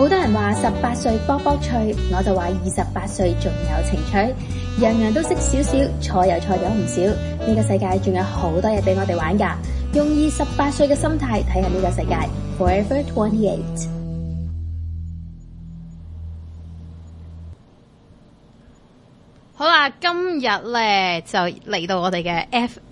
好多人話18歲卜卜脆，我就話28歲仲有情趣，樣樣都識少少，錯又錯咗唔少。呢個世界仲有好多嘢俾我哋玩㗎，用28歲嘅心態睇下呢個世界。Forever 28。 好啦，今日咧就嚟到我哋嘅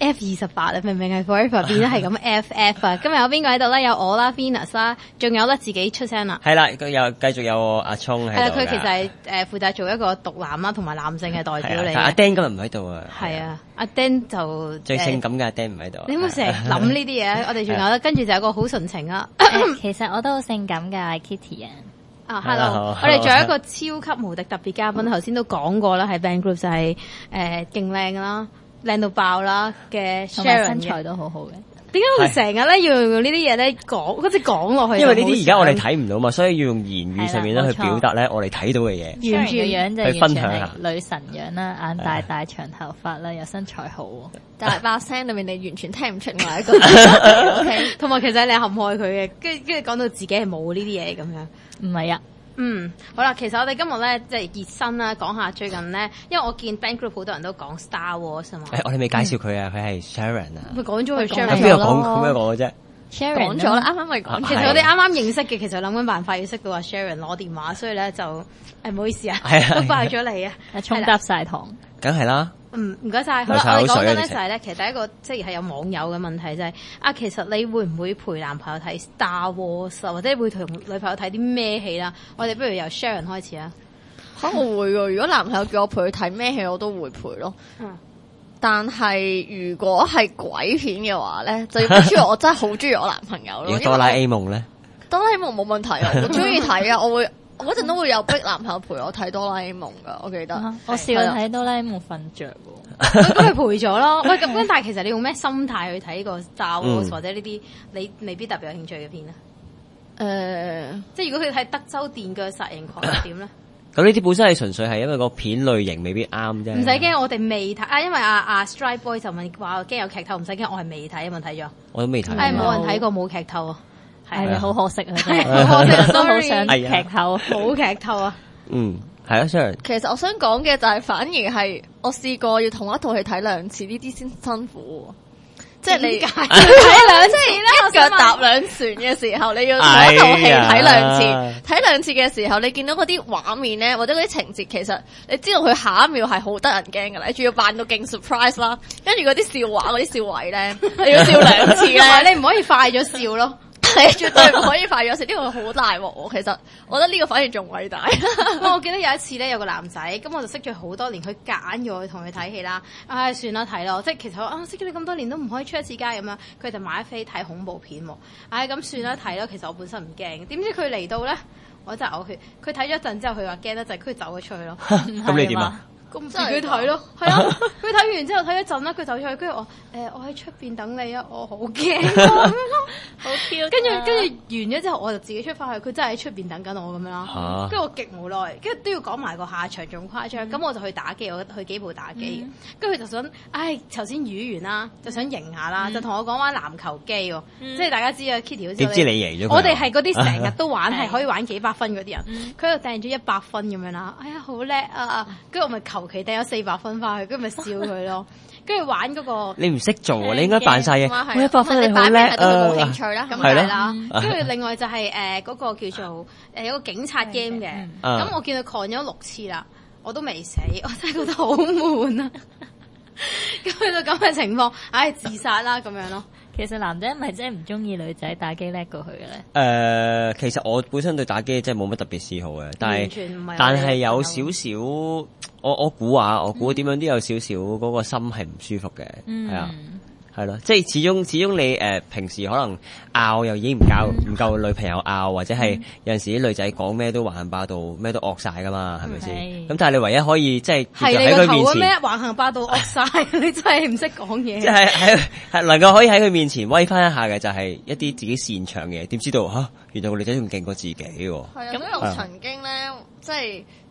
F28啦，明唔明係 Forever 變咗係咁 FF 啊？今日有邊個喺度咧？有我啦 ，Venus 啦，仲有咧自己出聲啦。 係啦，佢又繼續有阿聰喺度。 係啦，佢其實係負責做一個獨男啦，同埋男性嘅代表嚟。 阿 Dan 今日唔喺度啊。 係啊，阿 Dan 就最性感嘅阿 Dan 唔喺度。 你有冇成日諗呢啲嘢？我哋仲有咧，跟住就有個好純情啊。 其實我都好性感㗎 ，Kitty 啊。 Hello，我哋仲有一個超級無敵特別嘉賓，頭先都講過啦，喺 Band Group 就係勁靚啦，靚到爆啦嘅 Sharon， 身材都好好嘅。 點解佢成日咧要用呢啲嘢咧講，好似講落去？ 因為呢啲而家我哋睇唔到嘛，所以要用言語上面咧去表達咧我哋睇到嘅嘢。 完全樣就去分享下女神樣啦，眼大大長頭髮啦，又身材好， 但係把聲裏面你完全聽唔出我係一個 OK， 同埋其實你陷害佢嘅，跟住講到自己係冇呢啲嘢咁樣。 唔係啊。 好啦，其實我哋今日咧即係熱身啦，講下最近咧，因為我見 Band Group 好多人都講 Star Wars 啊嘛。 我哋未介紹佢啊，佢係 Sharon 啊。 佢講咗佢 Sharon 邊個講嘅啫 ？Sharon 講咗啦，啱啱咪講。 其實我哋啱啱認識嘅，其實諗緊辦法要識到阿 Sharon 攞電話，所以咧就唔好意思啊，都爆咗你啊， 沖搭晒糖。 梗係啦。 唔該晒。好啦，我哋講緊咧就係咧，其實第一個即係有網友嘅問題就係其實你會唔會陪男朋友睇 Star Wars 或者會同女朋友睇啲咩戲啦？我哋不如由 Sharon 開始啊。 可能會㗎，如果男朋友叫我陪佢睇咩戲，我都會陪咯。但係如果係鬼片嘅話咧，就要逼住我真係好中意我男朋友咯。 哆啦 A 夢咧？ 哆啦 A 夢冇問題啊，我中意睇啊，我嗰陣都會有逼男朋友陪我睇哆啦 A 夢噶，我記得。 我試過睇哆啦 A 夢瞓着喎。 咁咪陪咗咯。喂，咁但係其實你用咩心態去睇呢個 Star Wars 或者呢啲你未必特別有興趣嘅片啊？即係如果佢睇德州電鋸殺人狂係點咧？ 咁呢啲本身係純粹係因為個片類型未必啱啫。 唔使驚，我哋未睇因為阿 Strike Boy 就問話驚有劇透，唔使驚，我係未睇，有冇睇咗？ 我都未睇。 冇人睇過冇劇透啊！ 係好可惜啊！ 好可惜， 都好想劇透， 冇劇透啊！ 係啊 ，Sharon。 其實我想講嘅就係反而係我試過要同一套戲睇2次，呢啲先辛苦。即係你睇2次咧，一腳踏2船嘅時候，你要同一套戲睇2次，睇2次嘅時候，你見到嗰啲畫面咧，或者嗰啲情節，其實你知道佢下一秒係好得人驚㗎啦，你仲要扮到勁 surprise 啦，跟住嗰啲笑話嗰啲笑位咧，你要笑2次咧， 你唔可以快咗笑咯。 係絕對唔可以快咗食，呢個好大鑊。其實我覺得呢個反而仲偉大。 我記得有一次咧，有個男仔，咁我就識咗好多年，佢揀咗我同佢睇戲啦。算啦，睇咯。即係其實我識咗你咁多年都唔可以出一次街咁樣，佢就買飛睇恐怖片喎。咁算啦，睇咯。其實我本身唔驚，點知佢嚟到咧，我真係嘔血。佢睇咗一陣之後，佢話驚得滯，佢走咗出去咯。 咁你點啊？ 咁自己睇咯，係啊！佢睇完之後睇一陣啦，佢走出去，跟住我喺出邊等你啊，我好驚好 Q。 跟住完咗之後，我就自己出翻去，佢真係喺出邊等緊我咁樣啦。跟住我極無奈，跟住都要講埋個下場仲誇張。咁我就去打機，我去機鋪打機。跟住佢就想，頭先語完啦，就想贏下啦，就同我講玩籃球機喎。即係大家知啊 Kitty 好似點知你贏咗佢？ 我哋係嗰啲成日都玩，係可以玩幾百分嗰啲人。佢就掟咗100分咁樣啦。哎呀，好叻啊！跟住我咪求其掟咗400分翻去，跟住咪笑佢咯。跟住玩嗰個， 你唔識做啊！你應該扮晒嘢。 我100分你好叻啊！冇興趣啦，咁係啦。 跟住另外就係嗰個叫做有個警察 game 嘅。咁我見佢 con 咗6次啦，我都未死，我真係覺得好悶啊！咁去到咁嘅情況，自殺啦咁樣咯。 其實男仔係咪真係唔中意女仔打機叻過佢嘅咧？ 其實我本身對打機真係冇乜特別嗜好嘅，但係有少少，我估點樣都有少少嗰個心係唔舒服嘅，係啊。係咯，即係始終你平時可能拗又已經唔夠女朋友拗，或者係有陣時啲女仔講咩都橫行霸道，咩都惡晒噶嘛，係咪先？咁但係你唯一可以即係喺佢面前咩橫行霸道惡晒，你真係唔識講嘢。 即係能夠可以喺佢面前威翻一下嘅，就係一啲自己擅長嘅。點知道原來個女仔仲勁過自己喎。 係啊，咁我曾經咧，即係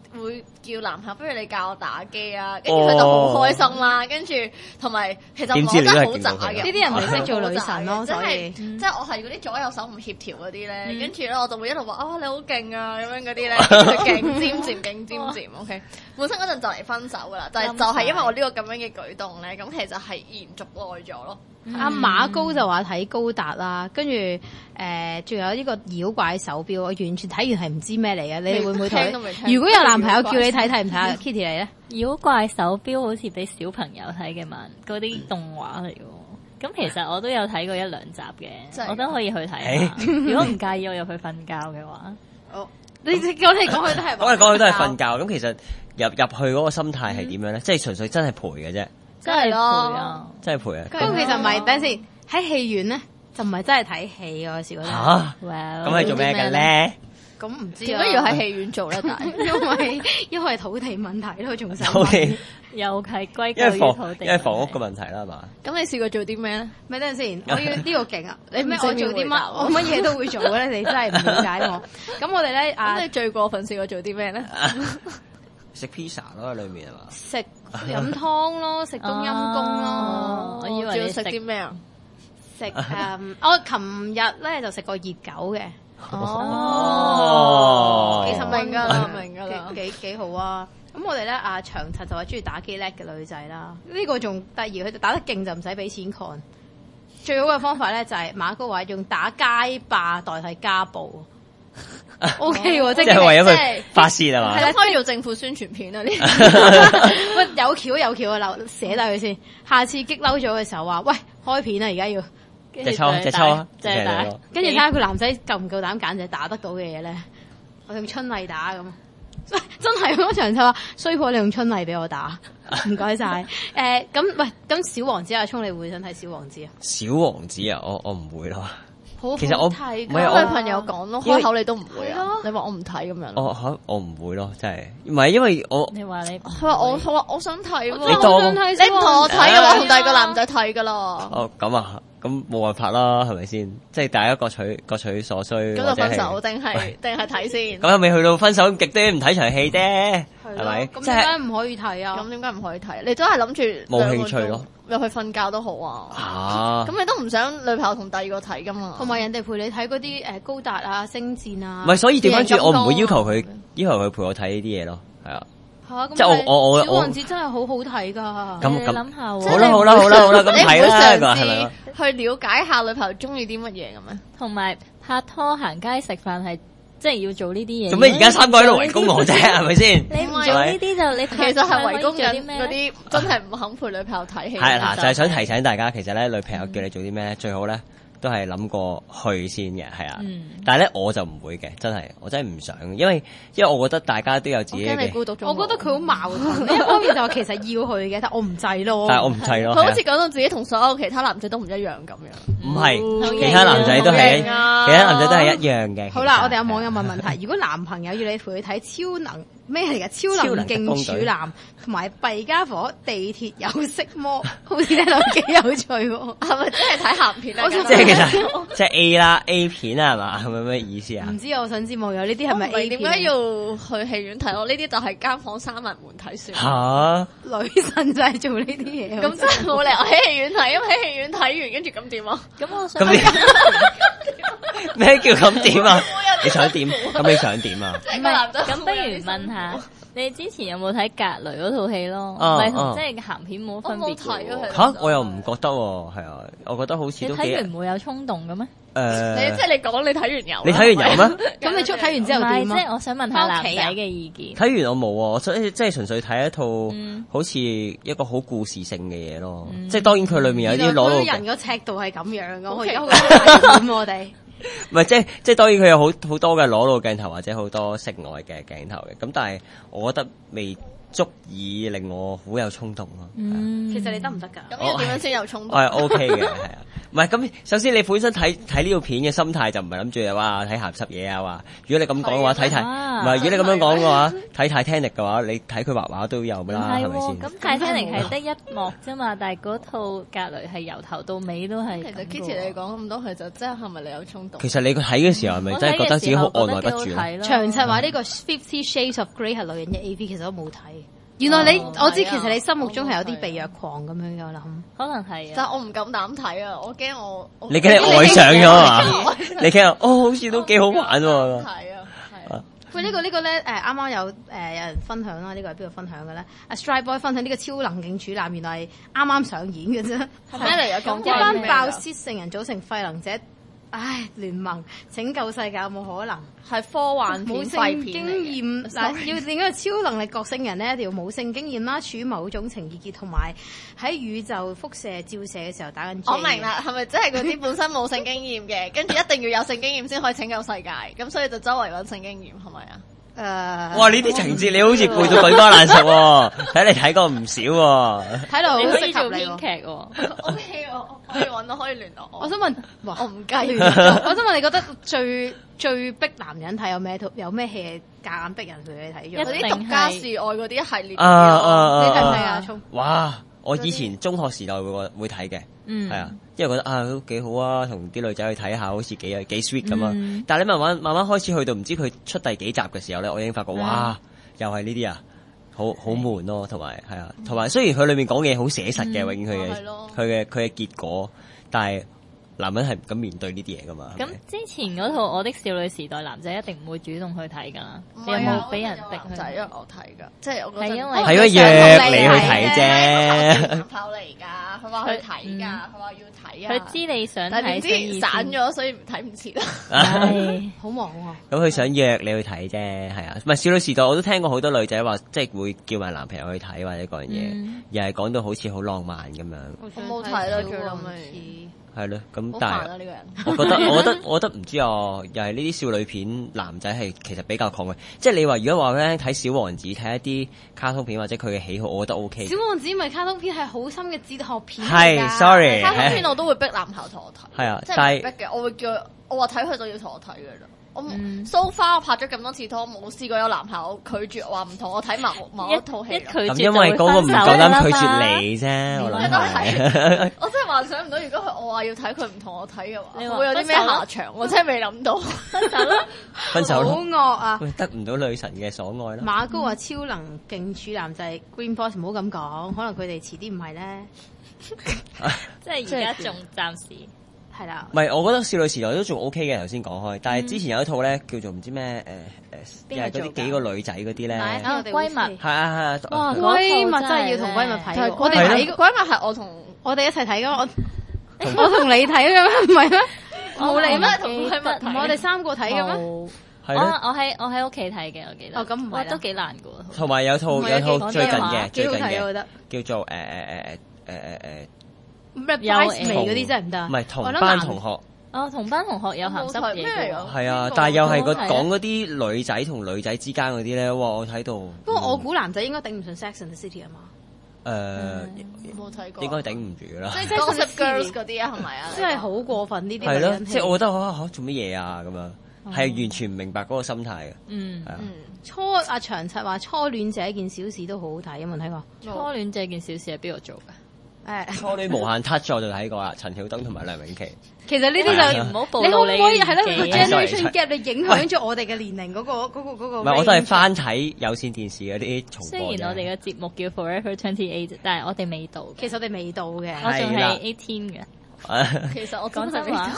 會叫男朋友不如你教我打機啊，跟住佢就好開心啦。跟住同埋其實我真係好渣嘅， 呢啲人咪識做女神咯， 即係即係我係嗰啲左右手唔協調嗰啲咧，跟住咧我就會一路話你好勁啊咁樣嗰啲咧，勁尖尖 OK。本身嗰陣就嚟分手噶啦，就係因為我呢個咁樣嘅舉動咧，咁其實係延續耐咗咯。 阿馬高就話睇高達啦，跟住仲有呢個妖怪手錶，我完全睇完係唔知咩嚟嘅，你哋會唔會睇？如果有男朋友叫你睇唔睇啊 ？Kitty 你咧？ 妖怪手錶好似俾小朋友睇嘅嘛，嗰啲動畫嚟嘅。咁其實我都有睇過1-2集嘅，我都可以去睇下。如果唔介意我入去瞓覺嘅話， 你講嚟講去都係講嚟講去都係瞓覺。咁其實入去嗰個心態係點樣咧？即係純粹真係陪嘅啫。 真係咯， 真係陪啊！ 不過其實唔係，等陣先喺戲院咧就唔係真係睇戲嘅，有時覺得嚇。咁係做咩嘅咧？ 咁唔知點解要喺戲院做咧？但係因為土地問題咯，仲想土地又係歸咎於土地， 因為房屋嘅問題啦，係嘛？ 咁你試過做啲咩咧？ 咪等陣先，我要呢個勁啊！你咩？我做啲乜？我乜嘢都會做咧，你真係唔了解我。咁我哋咧咁你最過分試過做啲咩咧？ 食 pizza 咯，喺裏面係嘛？ 食飲湯咯，食冬陰功咯。 我以為你食啲咩啊？ 食我琴日咧就食過熱狗嘅。 其實明㗎啦， 幾好啊！咁我哋咧長陳就話中意打機叻嘅女仔啦，呢個仲得意，佢打得勁就唔使俾錢 con。最好嘅方法咧就係馬高話用打街霸代替家暴。O K 喎，即係為咗佢發泄係嘛？ 係啦，可以做政府宣傳片啊！呢喂有橋啊，寫低佢先。下次激嬲咗嘅時候話，喂開片啊，而家要隻抽啊， 跟住睇下佢男仔夠唔夠膽揀隻打得到嘅嘢咧。我用春麗打咁，真係嗰場就話衰婆，你用春麗俾我打，唔該晒。咁小王子阿聰，你會想睇小王子啊？ 小王子啊，我唔會咯。 其實我睇，唔係我女朋友講咯，開口你都唔會啊？你話我唔睇咁樣？ 我唔會咯，真係唔係因為你話你佢話我想睇喎， 你唔同我睇嘅話，同第二個男仔睇噶啦。 哦咁啊，咁冇辦法啦，係咪先？即係大家各取所需。咁就分手定係睇先？ 咁又未去到分手咁極端，唔睇場戲啫，係咪？ 咁點解唔可以睇啊？ 咁點解唔可以睇？你都係諗住冇興趣咯。 入去瞓覺都好啊！咁你都唔想女朋友同第二個睇噶嘛？ 同埋人哋陪你睇嗰啲高達啊、星戰啊。 唔係，所以調翻轉，我唔會要求佢陪我睇呢啲嘢咯，係啊。即係我小王子真係好好睇㗎。 咁你諗下喎。 好啦，咁睇啦，係咪？ 去了解下女朋友中意啲乜嘢咁咩？ 同埋拍拖行街食飯係。即係要做呢啲嘢。 做咩而家3個喺度圍攻我啫？係咪先？ 你唔做呢啲就你其實係圍攻緊嗰啲真係唔肯陪女朋友睇戲。 係嗱，就係想提醒大家，其實咧女朋友叫你做啲咩，最好咧都係諗過去先嘅，係啊。但係咧我就唔會嘅，真係我真係唔想，因為我覺得大家都有自己嘅。 我覺得佢好矛盾，一方面就話其實要去嘅，但我唔制咯。 但係我唔制咯。 佢好似講到自己同所有其他男仔都唔一樣咁樣。 唔係，其他男仔都係一樣嘅。 好啦，我哋有網友問問題：如果男朋友要你陪佢睇超能咩嚟㗎？超能勁處男同埋弊家伙地鐵有色魔，好似聽到幾有趣喎。係咪真係睇鹹片啊？ 即係其實即係 A 啦 A 片啊，係嘛？係咪咩意思啊？ 唔知我想知網友呢啲係咪 A 片？ 點解要去戲院睇咯？呢啲就係間房閂埋門睇算。 嚇！ 女神就係做呢啲嘢。 咁真係冇理由喺戲院睇，因為喺戲院睇完跟住咁點啊？ 咁我想咩叫咁點啊？你想點？咁你想點啊？ 唔係咁，不如問下你之前有冇睇格雷嗰套戲咯？唔係同即係鹹片冇分別嘅。 嚇！我又唔覺得喎，係啊，我覺得好似都幾。 你睇完唔會有衝動嘅咩？ 即係你講你睇完有。 你睇完有咩？ 咁你睇完之後點啊？ 即係我想問下男仔嘅意見。 睇完我冇喎，即係純粹睇一套好似一個好故事性嘅嘢咯。即係當然佢裏面有啲攞到。 人個尺度係咁樣嘅，我而家好危險我哋。 唔係即係當然佢有好多嘅裸露鏡頭或者好多性愛嘅鏡頭嘅，咁但係我覺得未足以令我好有衝動咯。 其實你得唔得㗎？ 咁要點樣先有衝動？ 我係 OK 嘅，係啊。 唔係咁，首先你本身睇呢套片嘅心態就唔係諗住哇睇鹹濕嘢啊話，如果你咁講嘅話睇唔係如果你咁樣講嘅話睇Titanic嘅話，你睇佢畫畫都有㗎啦，係咪先？ 咁Titanic係得一幕啫嘛，但係嗰套格雷係由頭到尾都係。其實 Kitty 你講咁多，佢就真係咪你有衝動？ 其實你睇嘅時候係咪真係覺得自己好按捺不住咧？ 長策話呢個 Fifty Shades of Grey 係女人嘅 AV， 其實都冇睇。原來我知其實你心目中係有啲被虐狂咁樣嘅，我諗可能係， 但係我唔敢膽睇啊！我驚你驚你愛上咗嘛？你驚好似都幾好玩喎！ 睇啊，係啊！ 喂，呢個咧啱啱有人分享啦，呢個係邊度分享嘅咧？阿 Strike Boy 分享呢個超能勁處男，原來係啱啱上演嘅啫。 係咩嚟㗎？ 一班爆屍聖人組成廢能者。聯盟拯救世界有冇可能？ 係科幻片、 冇性經驗嗱，要練一個超能力覺醒人咧，一定要冇性經驗啦，處於某種情意結，同埋喺宇宙輻射照射嘅時候打緊。 我明啦，係咪即係嗰啲本身冇性經驗嘅，跟住一定要有性經驗先可以拯救世界，咁所以就周圍揾性經驗係咪啊？ 哇！呢啲情節你好似背到滾瓜爛熟喎，睇嚟睇過唔少喎， 睇到好適合你編劇喎。 OK， 我可以揾到，可以聯絡我。 我想問， 我唔計。 我想問你覺得最逼男人睇有咩戲係夾硬逼人去睇咗？ 嗰啲獨家示愛嗰啲系列， 你睇唔睇啊？聰？ 哇！我以前中學時代會睇嘅，係啊，因為覺得都幾好啊，同啲女仔去睇下，好似幾 sweet 咁啊。但係你慢慢開始去到唔知佢出第幾集嘅時候咧，我已經發覺哇，又係呢啲啊，好悶咯，同埋係啊，同埋雖然佢裏面講嘅嘢好寫實嘅，永遠佢嘅結果，但係男人係唔敢面對呢啲嘢噶嘛。 咁之前嗰套《我的少女時代》，男仔一定唔會主動去睇噶啦。你有冇俾人逼佢？ 仔因為我睇噶，即係我覺得係因為係約你去睇啫。 男朋友嚟㗎，佢話去睇㗎，佢話要睇啊。 佢知你想睇， 但係點知散咗，所以睇唔切啦。 好忙喎。 咁佢想約你去睇啫，係啊。唔係少女時代，我都聽過好多女仔話，即係會叫埋男朋友去睇或者嗰樣嘢，又係講到好似好浪漫咁樣。 我冇睇啦，最諗尾。 係咯，咁但係我覺得唔知啊，又係呢啲少女片，男仔係其實比較抗拒。即係你話如果話咧睇小王子，睇一啲卡通片或者佢嘅喜好，我覺得 OK。 小王子唔係卡通片，係好深嘅哲學片。 係，sorry。 卡通片我都會逼男朋友同我睇。 係啊， 即係逼嘅，我會叫我話睇佢就要同我睇嘅啦。我so far 我拍咗咁多次拖，冇試過有男朋友拒絕話唔同我睇某一套戲。 咁因為嗰個唔夠膽拒絕你啫，我諗係。 我真係幻想唔到，如果我話要睇佢唔同我睇嘅話，會有啲咩下場？我真係未諗到。 分手啦！ 分手啦！ 好惡啊！ 得唔到女神嘅所愛啦。 馬高話超能勁處男就係 Green Boss， 唔好咁講，可能佢哋遲啲唔係咧。 即係而家仲暫時。 係啦， 唔係，我覺得少女時代都仲 OK 嘅，頭先講開。但係之前有一套咧，叫做唔知咩又係嗰啲幾個女仔嗰啲咧。 閨蜜係啊。 哇，閨蜜真係要同閨蜜睇。我哋睇閨蜜係我哋一齊睇噶，我同你睇噶咩？唔係咩？冇你咩？同閨蜜睇，我哋三個睇嘅咩？ 我喺屋企睇嘅，我記得。 哦，咁唔係都幾難嘅。 同埋有套最近嘅， 幾好睇，我覺得叫做有嗰啲真係唔得， 唔係同班同學。 哦，同班同學有鹹濕嘢嘅， 係啊，但係又係講嗰啲女仔同女仔之間嗰啲咧，哇！我睇到。不過我估男仔應該頂唔順 Sex and the City 啊嘛。 冇睇過。 應該頂唔住噶啦。 即係 Gossip Girls 嗰啲啊，係咪啊？ 真係好過分呢啲。 係咯，即係我覺得做乜嘢啊咁樣，係完全唔明白嗰個心態嘅。係啊。 阿長策話初戀這件小事都好好睇，有冇睇過？ 初戀這件小事係邊度做㗎？ 初戀無限 touch 我就睇過啦，陳曉東同埋梁詠琪。 其實呢啲就唔好暴露你。 你可唔可以係咯？個 generation gap 你影響咗我哋嘅年齡嗰個。唔係，我都係翻睇有線電視嗰啲重播。 雖然我哋嘅節目叫 Forever 28，但係我哋未到。 其實我哋未到嘅， 我仲係18嘅。 其實我講真話。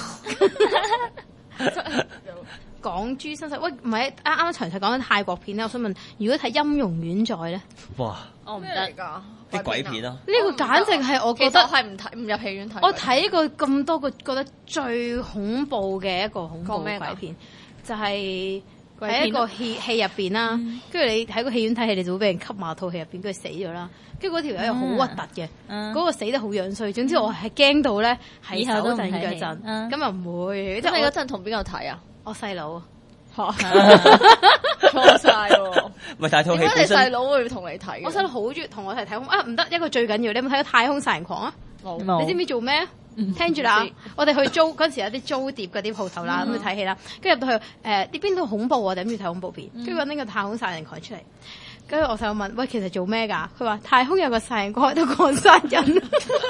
港珠新世喂，唔係啱詳細講緊泰國片咧。我想問，如果睇《音容遠在》咧， 哇， 我唔得㗎， 啲鬼片啊！ 呢個簡直係我覺得係唔入戲院睇。 我睇過咁多個覺得最恐怖嘅一個恐怖鬼片，就係喺一個戲入邊啦。跟住你喺個戲院睇戲，你就會俾人吸埋套戲入邊，跟住死咗啦。跟住嗰條友又好核突嘅，嗰個死得好樣衰。總之我係驚到咧，係手震腳震，咁又唔會。 咁你嗰陣同邊個睇啊？ 我細佬錯晒喎， 唔係但係套戲本身， 點解你細佬會同你睇？ 我細佬好中意同我一齊睇。唔得，一個最緊要，你有冇睇過《太空殺人狂》啊？ 冇。 你知唔知做咩？ 聽住啦，我哋去租嗰陣時有啲租碟嗰啲鋪頭啦，咁去睇戲啦，跟住入到去呢邊度恐怖啊，諗住睇恐怖片，跟住揾呢個太空殺人狂出嚟，跟住我細佬問：喂，其實做咩㗎？佢話太空有個殺人狂喺度狂殺人。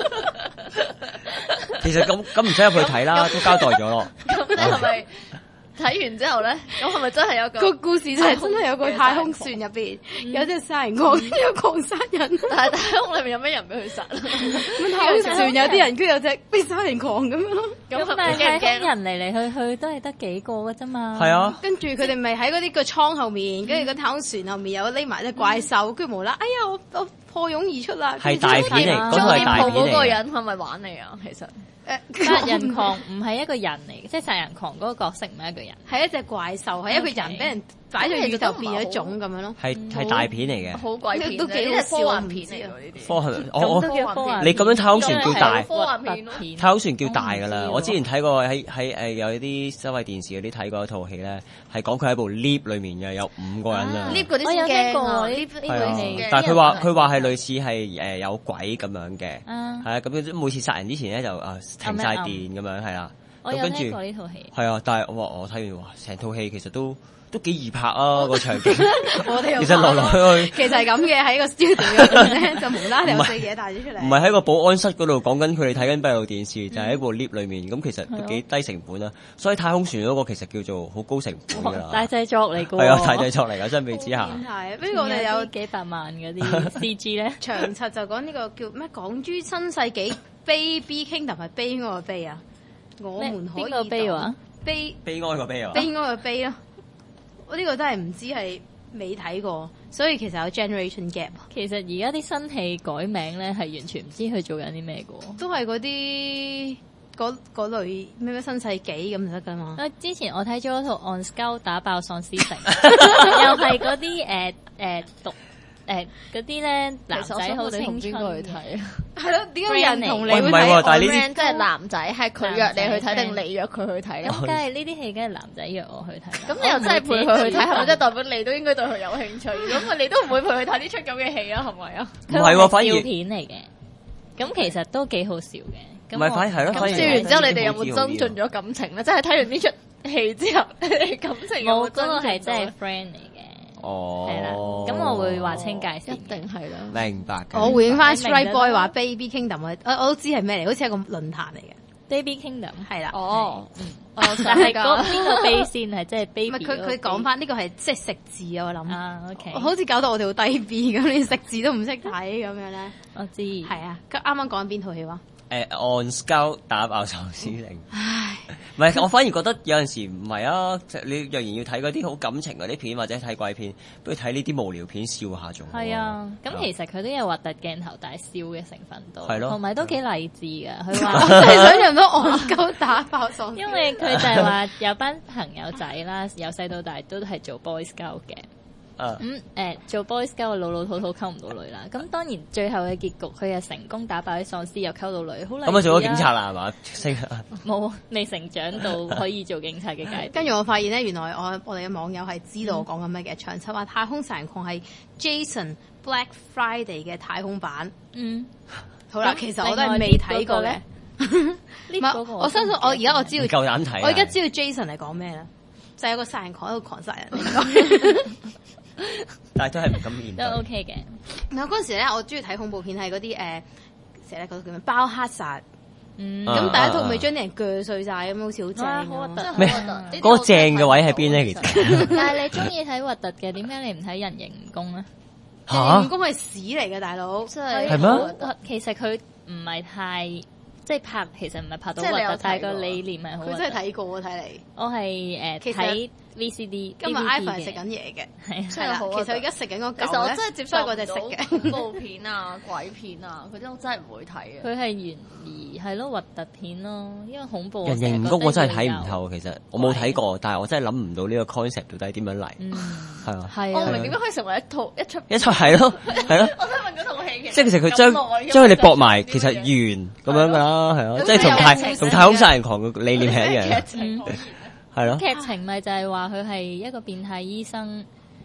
其實咁唔使入去睇啦，都交代咗咯。 咁你係咪睇完之後咧？咁係咪真係有個故事就係真係有個太空船入邊有隻殺人狂，有狂殺人。 但係太空裏面有咩人俾佢殺？ 太空船有啲人，跟住有隻被殺人狂咁樣咯。 咁但係太空人嚟嚟去去都係得幾個㗎啫嘛。 係啊。 跟住佢哋咪喺嗰啲個艙後面，跟住個太空船後面有匿埋隻怪獸，跟住無啦，哎呀我破蛹而出啦。 係大片嚟，嗰個係大片嚟。 嗰個人係咪玩你啊？其實。 殺人狂唔係一個人嚟嘅，即係殺人狂嗰個角色唔係一個人， 係一隻怪獸，係一個人俾人擺咗宇宙變咗種咁樣咯。 係大片嚟嘅， 好鬼片， 都幾好笑， 科幻片嚟㗎呢啲。 科幻，你咁樣太空船叫大， 科幻片太空船叫大㗎啦。我之前睇過喺有啲收費電視嗰啲睇過一套戲咧，係講佢喺部 lift 裡面嘅，有5個人啊。 lift 嗰啲我有聽過呢類戲， 但係佢話係類似係有鬼咁樣嘅，係啊，咁每次殺人之前咧就停晒電咁樣係啦。 我有聽過呢套戲。 係啊，但係我睇完成套戲其實都幾易拍啊個場景。 我哋其實來去其實係咁嘅，喺個 studio 入邊咧就無啦啦有四嘢帶咗出嚟。 唔係喺個保安室嗰度講緊佢哋睇緊閉路電視，就喺部 lift 裏面。咁其實都幾低成本啦。所以太空船嗰個其實叫做好高成本㗎啦。 大製作嚟㗎。 係啊，大製作嚟㗎，相比之下。 係，不過我哋有幾百萬嗰啲 CG 咧。 長策就講呢個叫咩？港珠新世紀 Baby King 同埋悲哀嘅悲啊！我們可以悲話悲哀個悲啊！ 悲哀嘅悲咯。我呢個真係唔知係未睇過，所以其實有 generation gap。 其實而家啲新戲改名咧，係完全唔知佢做緊啲咩嘅， 都係嗰啲嗰類咩新世紀咁就得噶嘛。 之前我睇咗嗰套《On Scout 打爆喪屍城》，又係嗰啲讀嗰啲咧男仔好青春去睇。 係咯，點解有人同你會睇？但係呢啲即係男仔係佢約你去睇定你約佢去睇？ 咁梗係呢啲戲，梗係男仔約我去睇。 咁你又真係陪佢去睇，係咪即係代表你都應該對佢有興趣？如果唔係，你都唔會陪佢睇呢出咁嘅戲啊？係咪啊？ 唔係喎，反而笑片嚟嘅。咁其實都幾好笑嘅。 唔係，反而係咯。 咁笑完之後，你哋有冇增進咗感情咧？即係睇完呢出戲之後，你哋感情有冇增進咗？ 冇，嗰個係真係 friend 嚟嘅。 哦， 係啦，咁我會話清界線， 一定係啦。 明白嘅。 我回應翻 Strike Boy 話 Baby Kingdom， 我都知係咩嚟，好似係個論壇嚟嘅。 Baby Kingdom 係啦。 哦， 但係嗰邊個 base 先係即係 baby。 唔係佢講翻呢個係即係食字啊，我諗。 啊 OK。 好似搞到我哋好低 B 咁，連食字都唔識睇咁樣咧。 我知。 係啊，啱啱講緊邊套戲話 On Scout 打爆喪屍城。 唉， 唔係，我反而覺得有陣時唔係啊！你若然要睇嗰啲好感情嗰啲片或者睇鬼片，不如睇呢啲無聊片笑下仲好。 係啊，咁其實佢都有核突鏡頭，但係笑嘅成分多。 係咯， 同埋都幾勵志噶。佢話我真係想象到On Scout打爆喪屍。 因為佢就係話有班朋友仔啦，由細到大都係做 Boy Scout 嘅。做 Boy Scout 老老土土溝唔到女啦，咁當然最後嘅結局佢又成功打爆啲喪屍，又溝到女，好勵志。 咁啊做咗警察啦係嘛？ 冇，未成長到可以做警察嘅階段。 跟住我發現咧，原來我哋嘅網友係知道我講緊咩嘅。長策話太空殺人狂係 Jason Black Friday 嘅太空版。好啦，其實我都係未睇過嘅。我相信我而家我知道夠膽睇。 我而家知道 Jason 係講咩啦，就係有個殺人狂喺度狂殺人。 但係都係唔敢面對。 都 OK 嘅。 嗱嗰陣時咧，我中意睇恐怖片係嗰啲成日嗰套叫咩包黑殺。咁第一套咪將啲人鋸碎晒咁，好似好正。 好核突咩？嗰個正嘅位喺邊咧？其實。 但係你中意睇核突嘅，點解你唔睇人形蜈蚣咧？ 人形蜈蚣係屎嚟嘅，大佬。 真係。 係咩？ 其實佢唔係太即係拍，其實唔係拍到核突，但係個理念係好。 佢真係睇過睇嚟。 我係睇 VCD。 今日 Ivan 食緊嘢嘅，係啦。其實我而家食緊嗰嚿咧， 其實我真係接受嗰隻食嘅恐怖片啊、鬼片啊，嗰啲我真係唔會睇嘅。 佢係懸疑係咯，核突片咯，因為恐怖。 人形蜈蚣我真係睇唔透，其實我冇睇過，但係我真係諗唔到呢個 concept 到底點樣嚟，係啊。 我唔明點解可以成為一出係咯，係咯。 我想問嗰套戲即係其實佢將佢哋駁埋，其實完咁樣㗎啦，係咯，即係同太空殺人狂嘅理念係一樣。係咯， 劇情咪就係話佢係一個變態醫生，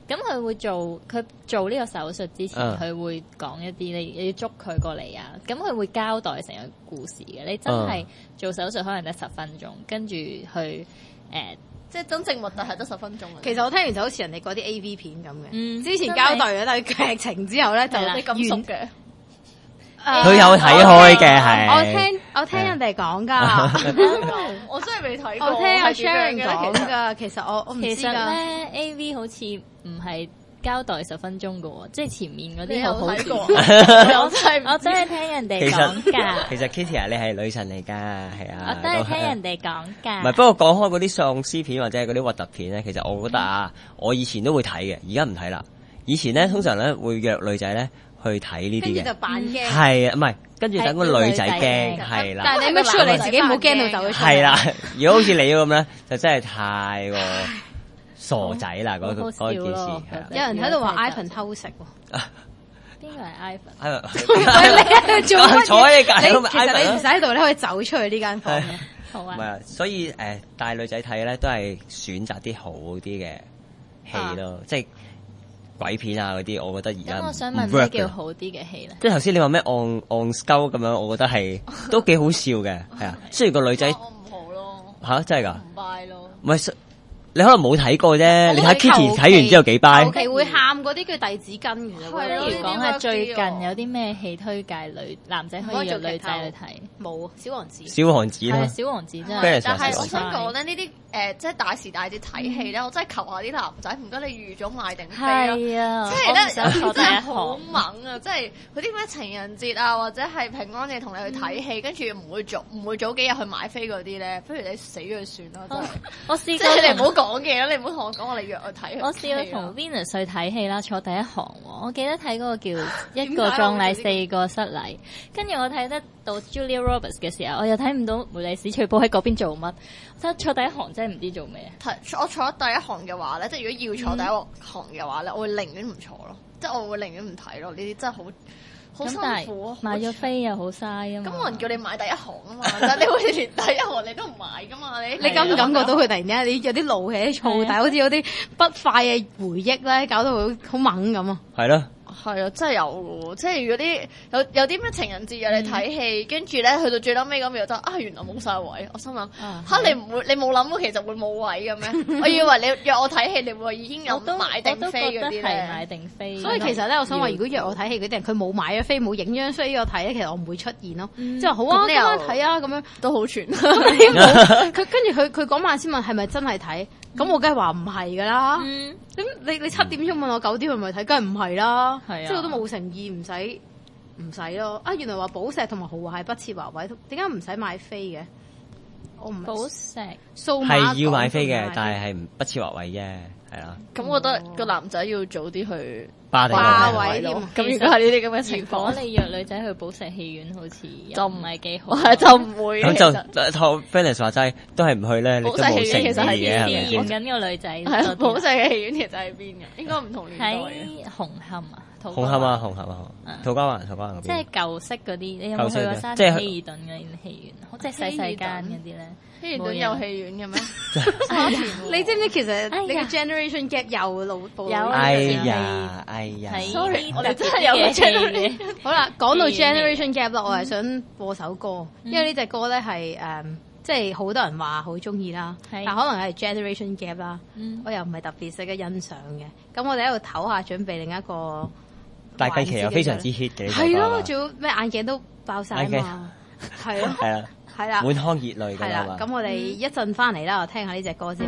咁佢做呢個手術之前，佢會講一啲你要捉佢過嚟啊。咁佢會交代成個故事嘅。你真係做手術可能得10分鐘，跟住去即係真正核突係得10分鐘。 其實我聽完就好似人哋嗰啲 AV 片咁嘅。之前交代咗但係劇情之後咧就你咁熟嘅。 佢有睇開嘅係。 我聽人哋講㗎。 我真係未睇過。 我聽阿 Sharon 講㗎。其實我唔知㗎。 其實咧 AV 好似唔係交代10分鐘㗎喎，即係前面嗰啲好短。我真係聽人哋講㗎。 其實 Kitty 啊，你係女神嚟㗎，係啊。 我都係聽人哋講㗎。 唔係，不過講開嗰啲喪屍片或者係嗰啲核突片咧，其實我覺得我以前都會睇嘅，而家唔睇啦。以前咧通常咧會約女仔咧去睇呢啲嘅。跟住就扮驚。 係啊，唔係，跟住等個女仔驚，係啦。 但係你 make sure你自己唔好驚到走咗出嚟。 係啦，如果好似你咁咧，就真係太過傻仔啦！嗰件事。 有人喺度話 Ivan 偷食喎。 邊個係 Ivan？ 你做乜嘢？ 坐喺你隔離， 其實你唔使喺度，你可以走出去呢間房嘅。 好啊。 唔係啊，所以帶女仔睇咧，都係選擇啲好啲嘅戲咯，即係鬼片啊嗰啲，我覺得而家咁我想問咩叫好啲嘅戲咧？ 即係頭先你話咩戇鳩咁樣，我覺得係都幾好笑嘅，係啊。雖然個女仔我唔好咯。 嚇，真係㗎？ 唔 buy 咯。 唔係。你可能冇睇過啫，你睇 Kitty 睇完之後幾拜？ 後期會喊嗰啲叫遞紙巾嘅。 不如講下最近有啲咩戲推介男仔可以約女仔去睇？ 冇小王子。 小王子啦， 小王子真係。 但係我想講咧，呢啲即係大時大節睇戲咧，我真係求下啲男仔，唔該你預咗買定飛啦。 係啊， 即係咧真係好猛啊！即係嗰啲咩情人節啊，或者係平安夜同你去睇戲，跟住唔會早幾日去買飛嗰啲咧，不如你死咗算啦！真係。我試過，即係你唔好講嘢啦，你唔好同我講我哋約我睇。 我試過同 Venus 去睇戲啦，坐第一行喎。我記得睇嗰個叫一個葬禮4個失禮，跟住我睇得到 Julia Roberts 嘅時候，我又睇唔到梅麗史翠普喺嗰邊做乜。即係坐第一行真係唔知做咩。 我坐第一行嘅話咧，即係如果要坐第一行嘅話咧，我會寧願唔坐咯，即係我會寧願唔睇咯。呢啲真係好辛苦啊！ 買咗飛又好嘥啊嘛。 咁冇人叫你買第一行啊嘛，但係你會連第一行你都唔買噶嘛？你感唔感覺到佢突然間你有啲怒氣、燥底，好似有啲不快嘅回憶咧，搞到佢好猛咁啊！ 係咯。 係啊，真係有嘅，即係如果啲有啲咩情人節約你睇戲，跟住咧去到最撚尾咁又得原來冇晒位，我心諗你冇諗過其實會冇位嘅咩？我以為你約我睇戲，你會已經有買定飛嗰啲咧。 買定飛。 所以其實咧，我想話，如果約我睇戲嗰啲人，佢冇買咗飛，冇影張飛我睇咧，其實我唔會出現咯。即係好啊，今晚睇啊，咁樣都好全。 佢跟住佢嗰晚先問係咪真係睇，咁我梗係話唔係噶啦。咁你7點鐘問我9點係咪睇，梗係唔係啦。即係我都冇誠意，唔使咯。原來話寶石同埋豪華係不設華位，點解唔使買飛嘅？我唔寶石係要買飛嘅，但係不設華位啫，係啦。 咁我覺得個男仔要早啲去霸位咯。 咁如果係呢啲咁嘅情況， 如果你約女仔去寶石戲院，好似就唔係幾好， 就唔會。 咁就同 Fennis 話齋，都係唔去咧。寶石戲院其實係試驗緊個女仔。 寶石嘅戲院其實喺邊嘅？應該唔同年代。 喺紅磡啊。 紅磡啊，土瓜灣嗰邊。 即係舊式嗰啲，你有冇去過沙田希爾頓嘅戲院？即係細間嗰啲咧。 希爾頓有戲院嘅咩？ 你知唔知其實你嘅 generation gap 又老步？ 有。 哎呀 ，sorry，我哋真係有戲嘅。 好啦，講到 generation gap 啦，我係想播首歌，因為呢隻歌咧係即係好多人話好中意啦，但可能係 generation gap 啦，我又唔係特別識得欣賞嘅。咁我哋喺度唞下，準備另一個。 但近期又非常之 hit 嘅。 係咯，仲要咩眼鏡都爆晒嘛，係咯，係啦， 滿腔熱淚㗎嘛。 係啦，咁我哋一陣翻嚟啦，我聽下呢隻歌之後。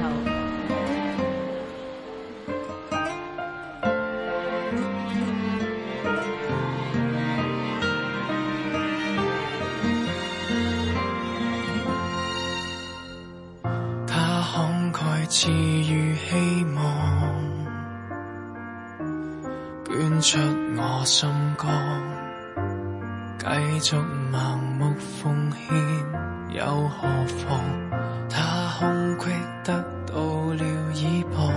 他慷慨賜予希望，捐出我心肝，繼續盲目奉獻，又何妨？他空隙得到了倚傍，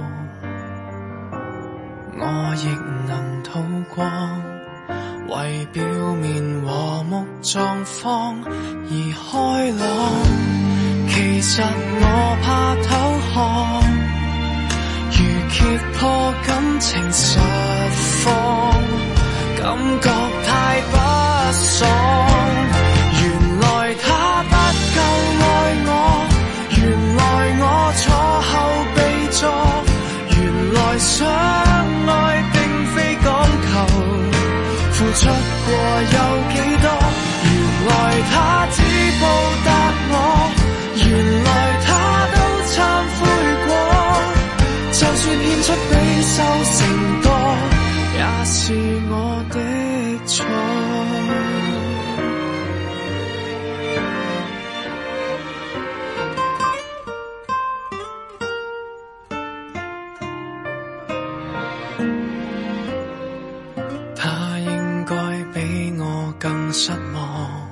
我亦能吐光，為表面和睦狀況而開朗。其實我怕偷看，如揭破情實況，感覺太不爽。原來他不夠愛我，原來我坐後備座，原來相愛並非講求付出過有幾多，原來他只報答我，原來他都懺悔過，就算獻出比收成多，也是我的錯。他應該比我更失望，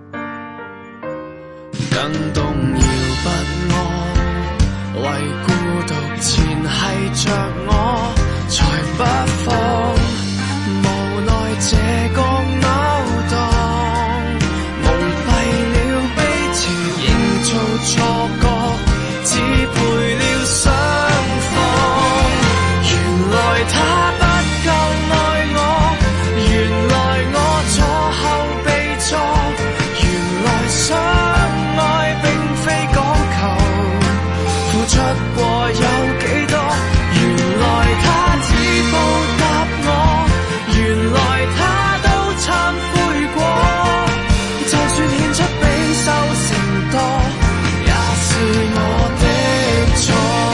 更動搖不安，為孤獨纏繫着我，才不放。無奈這個勾當，蒙蔽了悲情，營造錯覺，只配了雙方。原來他不夠愛我，原來我坐後備座，原來相愛並非講求付出過有幾多，原來他只報答我，原來他都懺悔過，就算獻出比收成多，也是我的錯。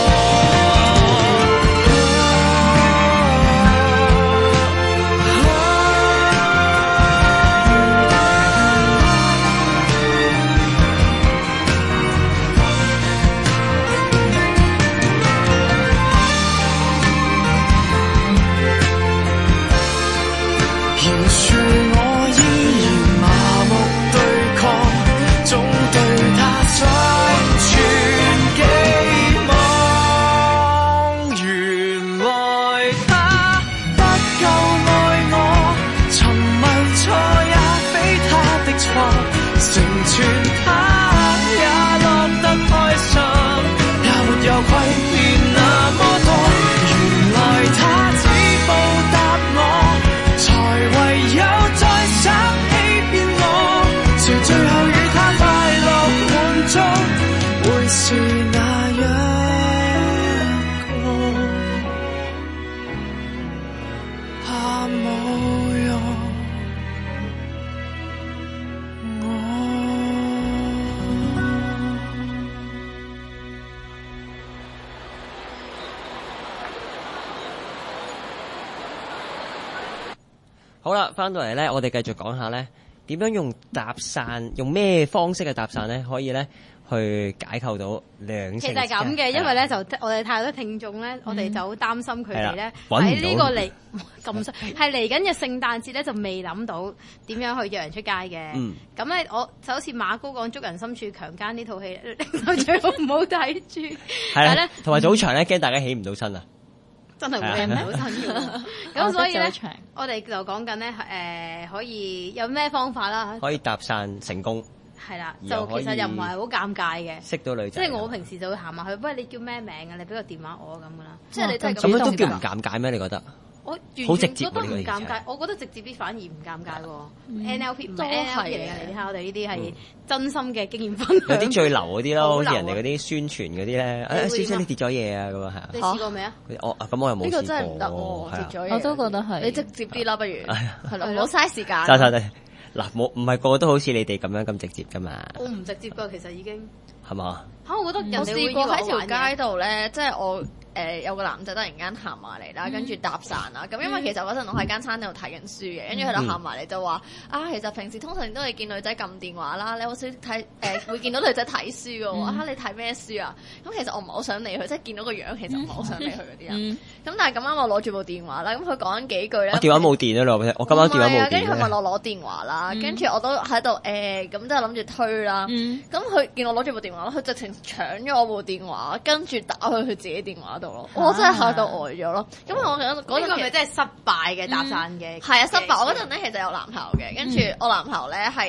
好啦，翻到嚟咧，我哋繼續講下咧，點樣用搭訕，用咩方式嘅搭訕咧，可以咧去解構到兩性。 其實係咁嘅，因為咧就我哋太多聽眾咧，我哋就好擔心佢哋咧喺呢個嚟咁係嚟緊嘅聖誕節咧，就未諗到點樣去約人出街嘅。咁咧我就好似馬高講《捉人心處強姦》呢套戲，最好唔好睇住。係啦， 同埋早場咧，驚大家起唔到身啊！ 真係會唔到身嘅，咁所以咧，我哋就講緊咧，可以有咩方法啦？ 可以搭訕成功， 係啦，就其實又唔係好尷尬嘅， 識到女仔。 即係我平時就會行埋去，喂，你叫咩名啊？你俾個電話我咁噶啦。 即係你真係咁樣都叫唔尷尬咩？你覺得？ 我完全覺得唔尷尬，我覺得直接啲反而唔尷尬喎。NLP 唔係 NLP 嚟㗎，你睇下我哋呢啲係真心嘅經驗分享。 有啲最流嗰啲咯，好似人哋嗰啲宣傳嗰啲咧，小姐你跌咗嘢啊咁啊係啊。 你試過未啊？ 咁我又冇試過。 呢個真係唔得喎，跌咗嘢。 我都覺得係。你直接啲啦，不如係咯，唔好嘥時間。 嗱，唔係個個都好似你哋咁樣咁直接噶嘛。 我唔直接㗎，其實已經係嘛？ 我覺得人哋試過喺條街度咧，即係我。有個男仔突然間行埋嚟啦，跟住搭訕啦。咁因為其實嗰陣我喺間餐廳度睇緊書嘅，跟住佢就行埋嚟就話：其實平時通常都係見女仔撳電話啦，你好少睇會見到女仔睇書嘅喎。你睇咩書啊？咁其實我唔係好想理佢，即係見到個樣其實唔係好想理佢嗰啲人。咁但係咁啱我攞住部電話啦，咁佢講緊幾句咧。我電話冇電啊！我今晚電話冇電。跟住佢問我攞電話啦，跟住我都喺度咁即係諗住推啦。咁佢見我攞住部電話，佢直情搶咗我部電話，跟住打去佢自己電話度咯。我真係嚇到呆咗咯，因為我嗰陣係咪真係失敗嘅搭訕嘅？係啊，失敗。我嗰陣咧其實有男朋友嘅，跟住我男朋友咧係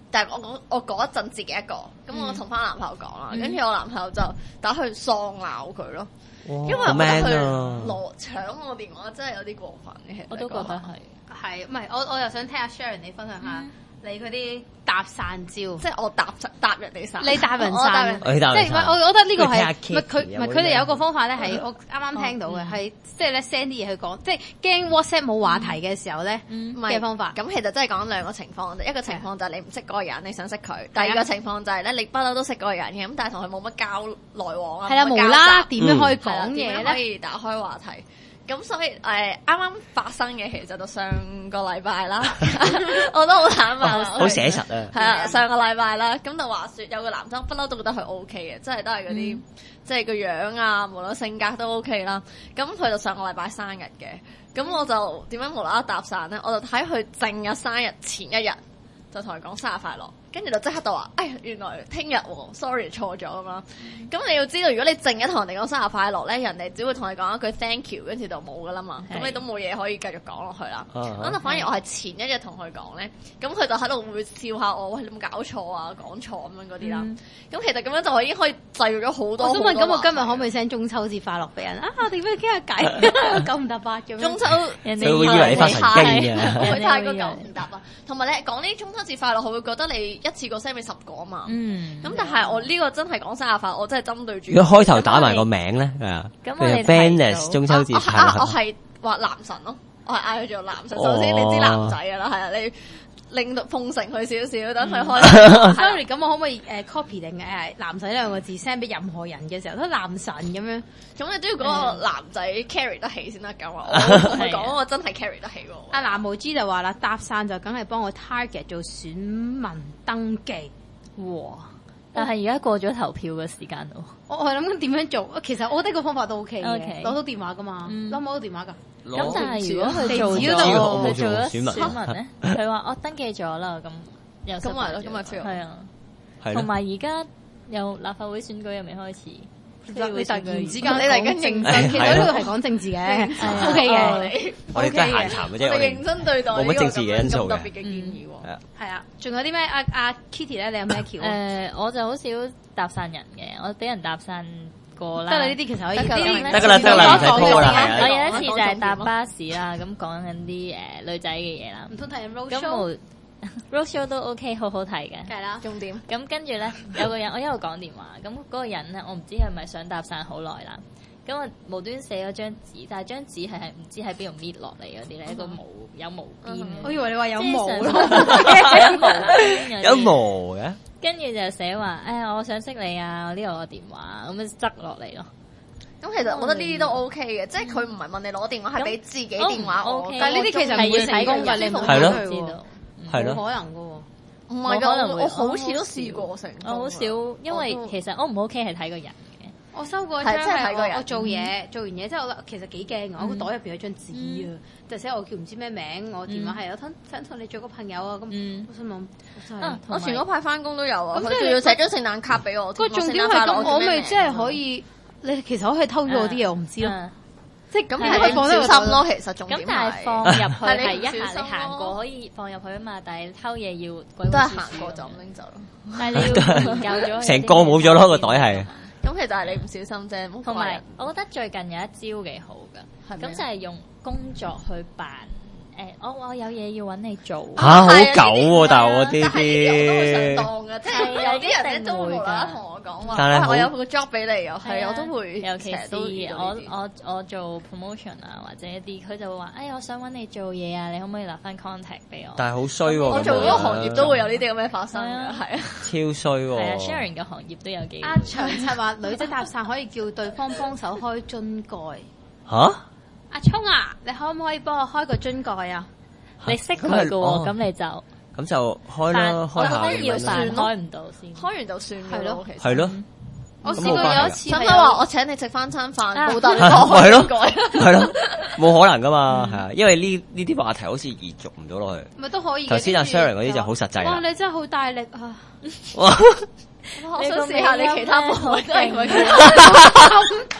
但係我嗰一陣自己一個，咁我同翻男朋友講啦，跟住我男朋友就打去喪鬧佢咯，因為我覺得佢搶我電話真係有啲過分嘅， 我都覺得係唔係我又想聽阿 Sharon 你分享下你嗰啲搭訕招， 即係我搭人哋訕， 你搭人訕，即係我覺得呢個係佢哋有個方法咧，係我啱啱聽到嘅，係即係咧 send 啲嘢去講，即係驚 WhatsApp 冇話題嘅時候咧嘅方法。 咁其實真係講兩個情況，一個情況就係你唔識嗰個人，你想識佢；第二個情況就係咧，你不嬲都識嗰個人嘅，咁但係同佢冇乜交來往啊。 係啦，無啦點樣可以講嘢咧？ 可以打開話題。咁所以啱啱發生嘅其實就上個禮拜啦，我都好坦白， 好寫實啊。 係啊，上個禮拜啦，咁就話說有個男生不嬲都覺得佢 O K 嘅，即係都係嗰啲即係個樣啊，無論性格都 O K 啦。咁佢就上個禮拜生日嘅，咁我就點樣無啦啦搭訕咧？我就睇佢正日生日前一日就同佢講生日快樂。跟住就即刻就話，哎，原來聽日喎 ，sorry 錯咗咁啦。咁你要知道，如果你正一同人哋講生日快樂咧，人哋只會同你講一句 thank you， 跟住就冇噶啦嘛。咁你都冇嘢可以繼續講落去啦。咁就反而我係前一日同佢講咧，咁佢就喺度會笑下我，喂，你有冇搞錯啊，講錯咁樣嗰啲啦。咁其實咁樣就已經可以製造咗好多。 我想問，咁我今日可唔可以 send 中秋節快樂俾人啊？我哋俾佢傾下偈，九唔搭八咁樣。 中秋人哋會以為你發神經嘅， 會太過九唔搭八。同埋你講呢中秋節快樂，佢會覺得你一次過 send 俾10個啊嘛。咁但係我呢個真係講生日快樂，我真係針對住。 如果開頭打埋個名咧，係啊， 咁我哋 Venus 中秋節快樂。 我係話男神咯，我係嗌佢做男神。首先你知男仔噶啦，係啊，你令到奉承佢少少，等佢開。 Sorry，咁我可唔可以copy 定男仔兩個字 send 俾任何人嘅時候都男神咁樣？ 咁你都要嗰個男仔 carry 得起先得㗎嘛？我同佢講，我真係 carry 得起喎。 阿藍無知就話啦，搭訕就梗係幫我 target 做選民登記。哇！ 但係而家過咗投票嘅時間咯。 我諗緊點樣做？其實我覺得個方法都 OK 嘅，攞到電話㗎嘛，攞唔攞到電話㗎？ 咁但係如果佢做咗選民咧，佢話我登記咗啦，咁又咁咪咯，咁咪 feel 係啊，同埋而家有立法會選舉又未開始， 你突然之間你嚟緊認真，其實呢個係講政治嘅，OK 嘅， 我哋都係閒談嘅啫，我哋認真對待冇乜政治嘅因素嘅， 特別嘅建議喎。 係啊，仲有啲咩？阿 Kitty 咧，你有咩橋？ 我就好少搭訕人嘅，我俾人搭訕過啦。 得啦，呢啲其實可以得㗎啦，唔使拖啦。 我有一次就係搭巴士啦，咁講緊啲女仔嘅嘢啦。 唔通睇 road show？road show 都 OK， 好好睇嘅。 係啦， 重點。 咁跟住咧，有個人我一路講電話，咁嗰個人咧，我唔知係咪想搭訕好耐啦。咁我無端寫咗張紙，但係張紙係唔知喺邊度搣落嚟嗰啲咧，一個毛有毛邊。 我以為你話有毛咯， 有毛嘅。 跟住就寫話，我想識你啊！呢度我電話，咁樣執落嚟咯。 咁其實我覺得呢啲都 OK 嘅，即係佢唔係問你攞電話，係俾自己電話我。 但係呢啲其實唔會成功㗎，你冇係咯， 係咯，冇可能㗎喎。 唔係㗎，我好似都試過成功。 我好少，因為其實 O 唔 OK 係睇個人。 我收過張係我做嘢，做完嘢之後，我其實幾驚我個袋入邊有張紙啊，就寫我叫唔知咩名，我電話係我想同你做個朋友啊，咁我心諗我前嗰排翻工都有啊，佢仲要寫張聖誕卡俾我。 個重點係咁，我咪即係可以，你其實可以偷咗我啲嘢，我唔知咯。即係咁， 你放小心咯。其實重點咁，但係放入去係一下你行過可以放入去啊嘛，但係偷嘢要都係行過就咁拎走咯。 但係你要研究咗成個冇咗咯，個袋係。 咁其實係你唔小心啫， 同埋我覺得最近有一招幾好㗎，咁就係用工作去扮我有嘢要揾你做嚇，好狗喎！但係我啲我都會上當㗎，即係有啲人咧都會無啦啦同我講話，我有個 job 俾你，又係我都會， 尤其是我做 promotion 啊，或者一啲佢就會話，我想揾你做嘢啊，你可唔可以留翻 contact 俾我？ 但係好衰喎！ 我做嗰個行業都會有呢啲咁嘅發生嘅，係啊， 超衰喎！ 係啊 ，Sharon 嘅行業都有幾。 阿長策話女仔搭訕可以叫對方幫手開樽蓋嚇。 阿聰啊，你可唔可以幫我開個樽蓋啊？ 你識佢嘅喎，咁你就開啦，開下。 我覺得要扮開唔到先， 開完就算係咯， 係咯。 我試過有一次， 想話我請你食翻餐飯，冇得係咯，係咯，冇可能噶嘛，係啊，因為呢啲話題好似延續唔到落去。 咪都可以。 頭先阿 Sharon 嗰啲就好實際。 哇，你真係好大力啊！ 我想試下你其他部位都係佢。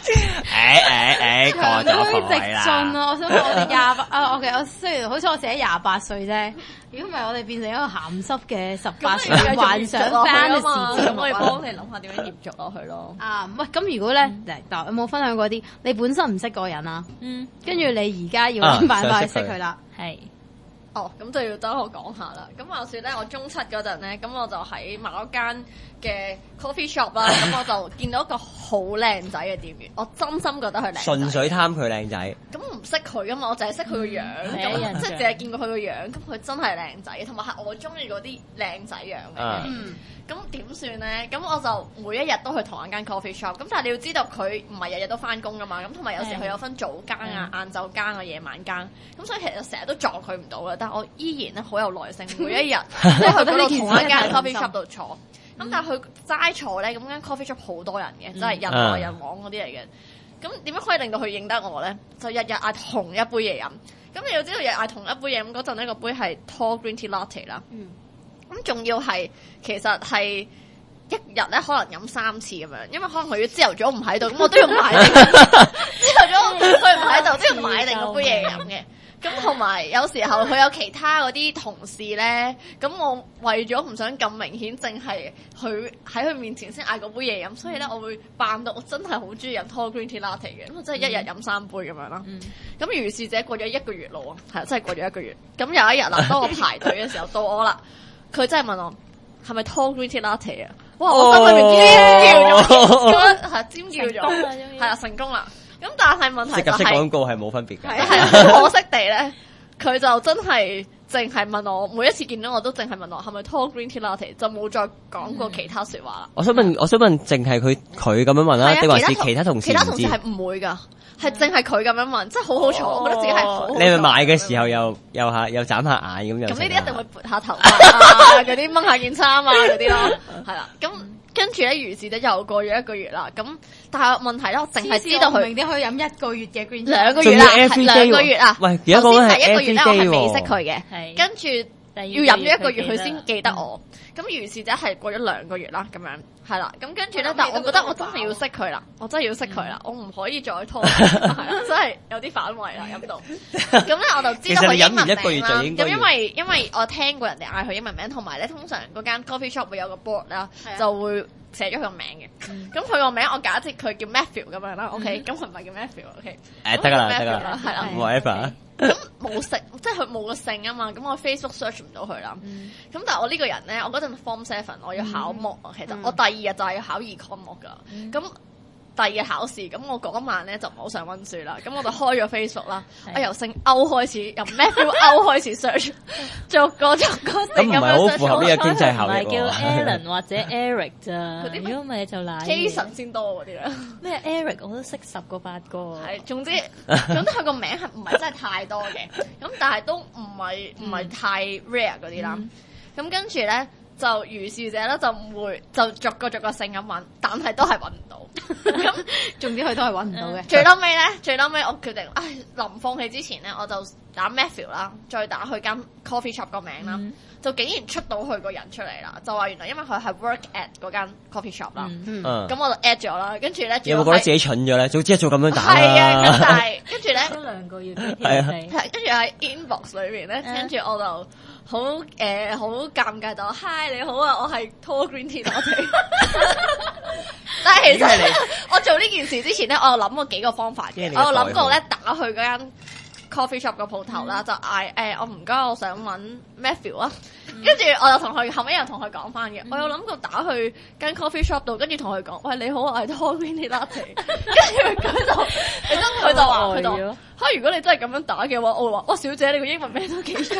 過咗直進啊！我想問我哋28我雖然好似我寫28歲啫，如果唔係我哋變成一個鹹濕嘅18歲幻想 fantasy 咁可以幫你諗下點樣延續落去咯。 喂，咁如果咧，有冇分享過啲你本身唔識嗰個人啊？跟住你而家要諗辦法去識佢啦， 係。 咁就要等我講下啦。咁話說咧，我中七嗰陣咧，咁我就喺某一間嘅 coffee shop 啦，咁我就見到一個好靚仔嘅店員，我真心覺得佢靚仔。 純粹貪佢靚仔。咁唔識佢噶嘛，我淨係識佢個樣，咁即係淨係見過佢個樣，咁佢真係靚仔，同埋係我中意嗰啲靚仔樣嘅。咁點算咧？咁我就每一日都去同一間 coffee shop。咁但係你要知道佢唔係日日都翻工噶嘛。咁同埋有時佢有分早更啊、晏晝更啊、夜晚更。咁所以其實成日都撞佢唔到嘅。但係我依然咧好有耐性，每一日即係去嗰度同一間 coffee shop 度坐。咁但係佢齋坐咧，咁間 coffee shop 好多人嘅，真係人來人往嗰啲嚟嘅。咁點樣可以令到佢認得我咧？就日日嗌同一杯嘢飲。咁你要知道日日嗌同一杯嘢飲嗰陣呢，個杯係 tall green tea latte 啦。咁仲要係其實係一日咧可能飲3次咁樣，因為可能佢要朝頭早唔喺度，咁我都要買定。朝頭早佢唔喺度，都要買定嗰杯嘢飲嘅。咁同埋有時候佢有其他嗰啲同事咧，咁我為咗唔想咁明顯，淨係佢喺佢面前先嗌嗰杯嘢飲，所以咧我會扮到我真係好中意飲 tall green tea latte 嘅，咁我真係一日飲3杯咁樣啦。咁如是者過咗1個月咯喎，係真係過咗1個月。咁有一日啦，當我排隊嘅時候到我啦。佢真係問我係咪 tall green tea latte 啊？哇！我心裏面尖叫咗，咁係尖叫咗，係啊，成功啦！咁但係問題就係，食廣告係冇分別嘅。 係好可惜地咧，佢就真係淨係問我，每一次見到我都淨係問我係咪 tall green tea latte，就冇再講過其他説話啦。 我想問，淨係佢咁樣問啦，定還是其他同事？ 其他同事係唔會㗎。係淨係佢咁樣問，真係好好彩，我覺得自己係好。 你咪買嘅時候又眨下眼咁樣。 咁呢啲一定會撥下頭髮啊，嗰啲掹下件衫啊嗰啲咯，係啦。咁跟住咧，如是者又過咗1個月啦。咁但係問題咧，我淨係知道佢明點可以飲1個月嘅 green tea， 2個月啦，2個月啊。 喂，而家講緊係 1個月咧，我係未識佢嘅， 係跟住。要飲咗1個月佢先記得我，咁如是者係過咗2個月啦，咁樣係啦，咁跟住咧，但我覺得我真係要識佢啦，我真係要識佢啦，我唔可以再拖，係啦，真係有啲反胃啦飲到，咁咧我就知道佢英文名啦，咁因為我聽過人哋嗌佢英文名，同埋咧通常嗰間 coffee shop 會有個 board 啦，就會寫咗佢個名嘅，咁佢個名我假設佢叫 Matthew 咁樣啦 ，OK，咁佢唔係叫 Matthew，OK， 得啦， 係啦 ，whatever。 咁冇姓，即係佢冇個姓啊嘛，咁我 Facebook search 唔到佢啦。咁但係我呢個人咧，我嗰陣 Form 7我要考模啊，其實我第2日就係要考 econ 模噶。咁第2日考試，咁我嗰晚咧就唔係好想溫書啦，咁我就開咗 Facebook 啦，我由姓歐開始，由 Matthew 歐開始 search，逐個咁唔係好符合呢個經濟效益喎。 唔係叫 Alan 或者 Eric 咋？如果唔係就賴 Jason 先多嗰啲啦。 咩 Eric 我都識10個8個。 係，總之佢個名係唔係真係太多嘅，咁但係都唔係太 rare 嗰啲啦。咁跟住咧。就如是者咧就唔會就逐個姓咁揾，但係都係揾唔到。咁重點佢都係揾唔到嘅。 最嬲尾我決定，臨放棄之前咧，我就打 Matthew 啦，再打去間 coffee shop 個名啦，就竟然出到佢個人出嚟啦，就話原來因為佢係 work at 嗰間 coffee shop 啦。咁我就 at 咗啦，跟住咧有冇覺得自己蠢咗咧？早知一早咁樣打啦。 係啊，咁但係跟住咧都2個月係跟住喺 inbox 裏邊咧，跟住我就。好好尷尬到，Hi 你好啊，我係 tall green tea latte。但係其實我做呢件事之前咧，我有諗過幾個方法嘅。我有諗過咧打去嗰間 coffee shop 個鋪頭啦，就嗌我唔該，我想揾 Matthew 啊。跟住我又同佢後尾又同佢講翻嘅，我有諗過打去間 coffee shop 度，跟住同佢講，喂你好，我係 tall green tea latte。跟住佢就話佢就。如果你真係咁樣打嘅話，我會話：哇，小姐，你個英文名都幾長。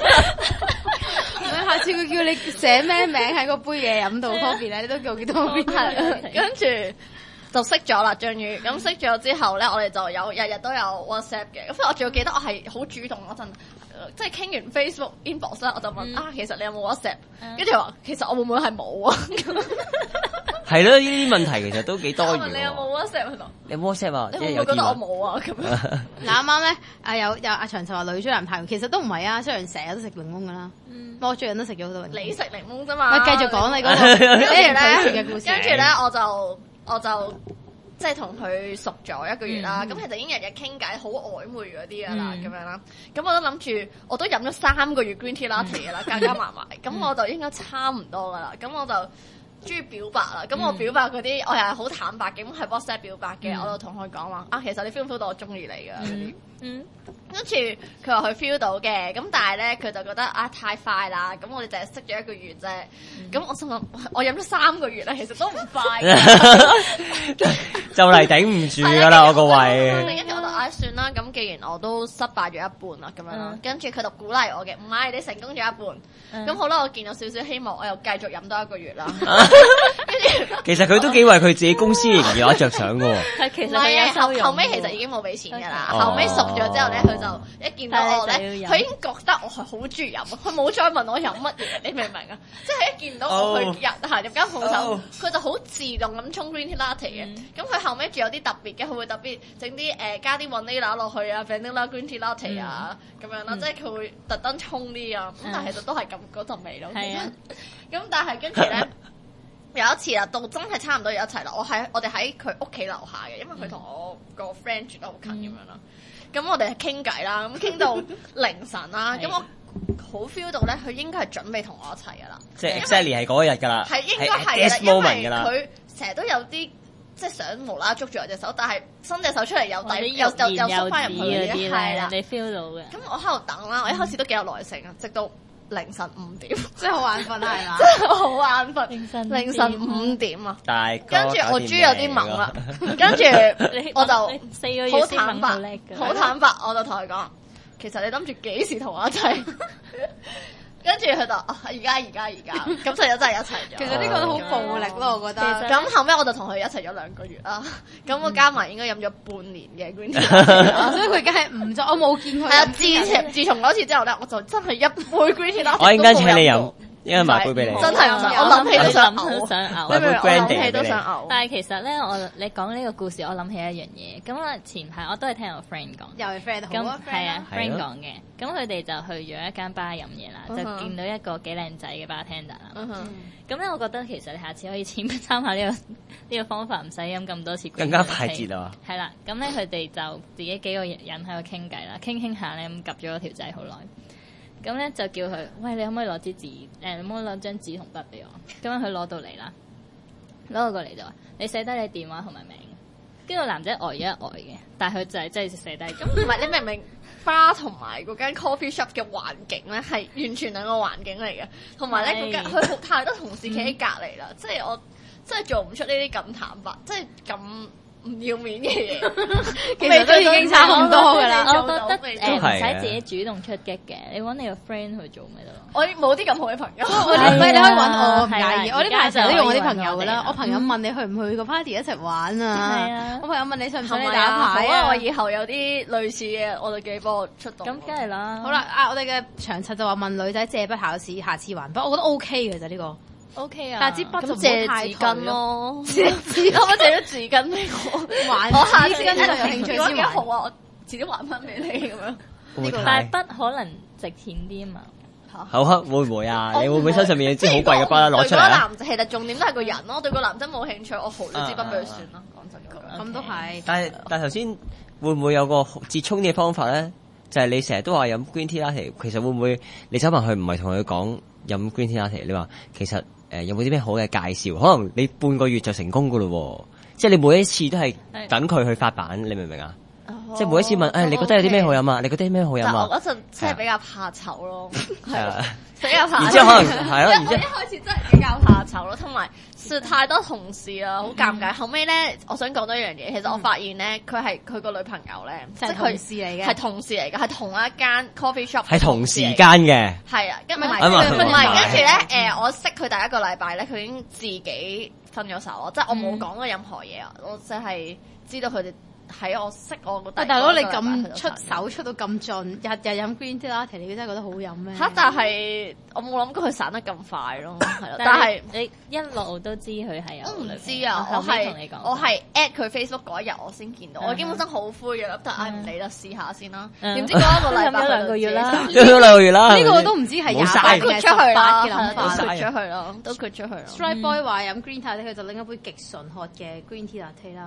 下次佢叫你寫咩名喺個杯嘢飲到 coffee 咧，你都叫幾多邊？ 跟住就識咗啦，終於咁識咗之後咧，我哋就有日日都有 WhatsApp 嘅。咁我仲記得我係好主動嗰陣，即係傾完 Facebook inbox 咧，我就問其實你有冇 WhatsApp？跟住話其實我會唔會係冇啊？ 係咯，呢啲問題其實都幾多餘。 你有冇 WhatsApp 喺度？ 你有 WhatsApp 啊？ 你會唔會覺得我冇啊？咁樣嗱，啱啱咧，有阿長就話女追男排，其實都唔係啊，雖然成日都食檸檬噶啦。我最近都食咗好多檸檬。 你食檸檬啫嘛？ 繼續講你嗰個跟住咧，我就即係同佢熟咗1個月啦，咁其實已經日日傾偈，好曖昧嗰啲噶啦，咁樣啦。咁我都諗住，我都飲咗3個月 green tea latte 嘅啦，加埋，咁我就應該差唔多噶啦。咁我就終於表白啦。咁我表白嗰啲，我又係好坦白嘅，咁係 WhatsApp 表白嘅，我就同佢講話其實你 feel 唔 feel 到我中意你㗎嗰啲。跟住佢話佢 feel 到嘅，咁但係咧佢就覺得太快啦，咁我哋淨係識咗1個月啫，咁我心諗我飲咗3個月咧，其實都唔快就嚟頂唔住㗎啦我個胃。 跟住我就算啦，咁既然我都失敗咗一半啦，咁樣啦，跟住佢就鼓勵我嘅，唔係你成功咗一半，咁好啦，我見到少少希望，我又繼續飲多1個月啦。 其實佢都幾為佢自己公司營業着想㗎喎。 係其實佢後尾其實已經冇俾錢㗎啦，後尾熟咗之後咧，佢就一見到我咧，佢已經覺得我係好中意飲，佢冇再問我飲乜嘢，你明唔明啊？即係一見到我去行入間鋪頭，佢就好自動咁沖 green tea latte 嘅。咁佢後尾仲有啲特別嘅，佢會特別整啲加啲 vanilla 落去啊 vanilla green tea latte 啊咁樣啦，即係佢會特登沖啲啊。咁但係其實都係咁嗰陣味咯。係啊。咁但係跟住咧。有一次啦，到真係差唔多要一齊啦。我哋喺佢屋企樓下嘅，因為佢同我個 friend 住得好近咁樣啦。咁我哋傾偈啦，咁傾到凌晨啦。咁我好 feel 到咧，佢應該係準備同我一齊噶啦。 即係 exactly 係嗰一日㗎啦。 係應該係啦，因為佢成日都有啲即係想無啦啦捉住我隻手，但係伸隻手出嚟又縮翻入去嗰啲，係啦， 你 feel 到嘅。 咁我喺度等啦，我一開始都幾有耐性啊，直到凌晨5點， 真係好眼瞓係嘛？ 真係好眼瞓，凌晨5點啊！跟住我豬有啲猛啦，跟住我就 4個月好坦白， 我就同佢講，其實你諗住幾時同我一齊？跟住佢就而家，咁就真係一齊咗。 其實呢個都好暴力咯，我覺得。 咁後尾我就同佢一齊咗2個月啦。咁我加埋應該飲咗半年嘅 green tea， 所以佢梗係唔咗。我冇見佢。 係啊，自從嗰次之後咧，我就真係一杯 green tea 啦。 我陣間請你飲。因為買杯俾你， 真係我諗起都想嘔， 買杯 Brandy 都想嘔。 但係其實咧，你講呢個故事，我諗起一樣嘢。咁啊，前排我都係聽我 friend 講， 又係 friend， 咁係啊 friend 講嘅。咁佢哋就去咗一間吧飲嘢啦，就見到一個幾靚仔嘅 bartender 啦。咁咧，我覺得其實你下次可以參考呢個方法，唔使飲咁多次， 更加快捷啊！ 係啦，咁咧佢哋就自己幾個人喺度傾偈啦，傾下咧咁夾咗條仔好耐。咁咧就叫佢，喂，你可唔可以攞支紙？你可唔可以攞張紙同筆俾我？咁樣佢攞到嚟啦，攞到過嚟就話：你寫低你電話同埋名。跟住個男仔呆咗一呆嘅，但係佢就係真係寫低。咁唔係你明唔明花同埋嗰間 coffee shop 嘅環境咧係完全兩個環境嚟嘅，同埋咧嗰間佢太多同事企喺隔離啦，即係我真係做唔出呢啲咁坦白，即係咁唔要面嘅嘢， 其實都已經差唔多㗎啦。 我覺得唔使自己主動出擊嘅，你揾你個 friend 去做咪得咯。 我冇啲咁好嘅朋友， 唔係你可以揾我，唔介意。我呢排成日都用我啲朋友㗎啦。我朋友問你去唔去個 party 一齊玩啊？我朋友問你想唔想你打牌啊？ 我以後有啲類似嘅，我就記幫我出動。 咁梗係啦。 好啦，我哋嘅長策就話問女仔借筆考試，下次還筆，我覺得 OK 嘅就呢個。 OK 啊， 但係支筆就借紙巾咯，借紙巾我借咗紙巾俾我，我下次就有興趣先還。好啊，我遲啲還翻俾你咁樣。 但係筆可能值錢啲啊嘛。 好黑會唔會啊？你會唔會身上面有支好貴嘅筆攞出嚟？ 男仔其實重點都係個人咯，對個男仔冇興趣，我豪咗支筆俾佢算啦。講真咁都係。 但係頭先會唔會有個折衷嘅方法咧？就係你成日都話飲 green tea latte，其實會唔會你走埋去唔係同佢講飲 green tea latte？你話其實有冇啲咩好嘅介紹？可能你半個月就成功噶咯，即係你每一次都係等佢去發版，你明唔明啊？即係每一次問，你覺得有啲咩好飲啊？你覺得有啲咩好飲啊？ 我嗰陣真係比較怕醜咯，係啊， 比較怕醜。 然之後可能係咯， 我一開始真係比較怕醜咯，同埋實太多同事啦，好尷尬。後尾咧，我想講多一樣嘢，其實我發現咧，佢個女朋友咧，即係同事嚟嘅， 係同事嚟嘅，係同一間 coffee shop， 係同時間嘅， 係啊，唔係，跟住咧，我識佢第一個禮拜咧，佢已經自己分咗手咯，即係我冇講過任何嘢啊，我即係知道佢哋。喺我識我個大佬，你咁出手出到咁盡，日日飲 green tea latte，你真係覺得好飲咩？ 但係我冇諗過佢散得咁快咯，係咯。但係你一路都知佢係有。 我唔知啊，我係 at 佢 Facebook 嗰一日我先見到，我基本上好灰嘅，但係唔理啦，試下先啦。點知嗰一個禮拜 2個月啦， 都2個月啦。 呢個都唔知係28 豁出去啦，都豁出去咯，都豁出去咯。 Strike Boy 話飲 green tea latte，佢就拎一杯極純喝嘅 green tea latte 啦。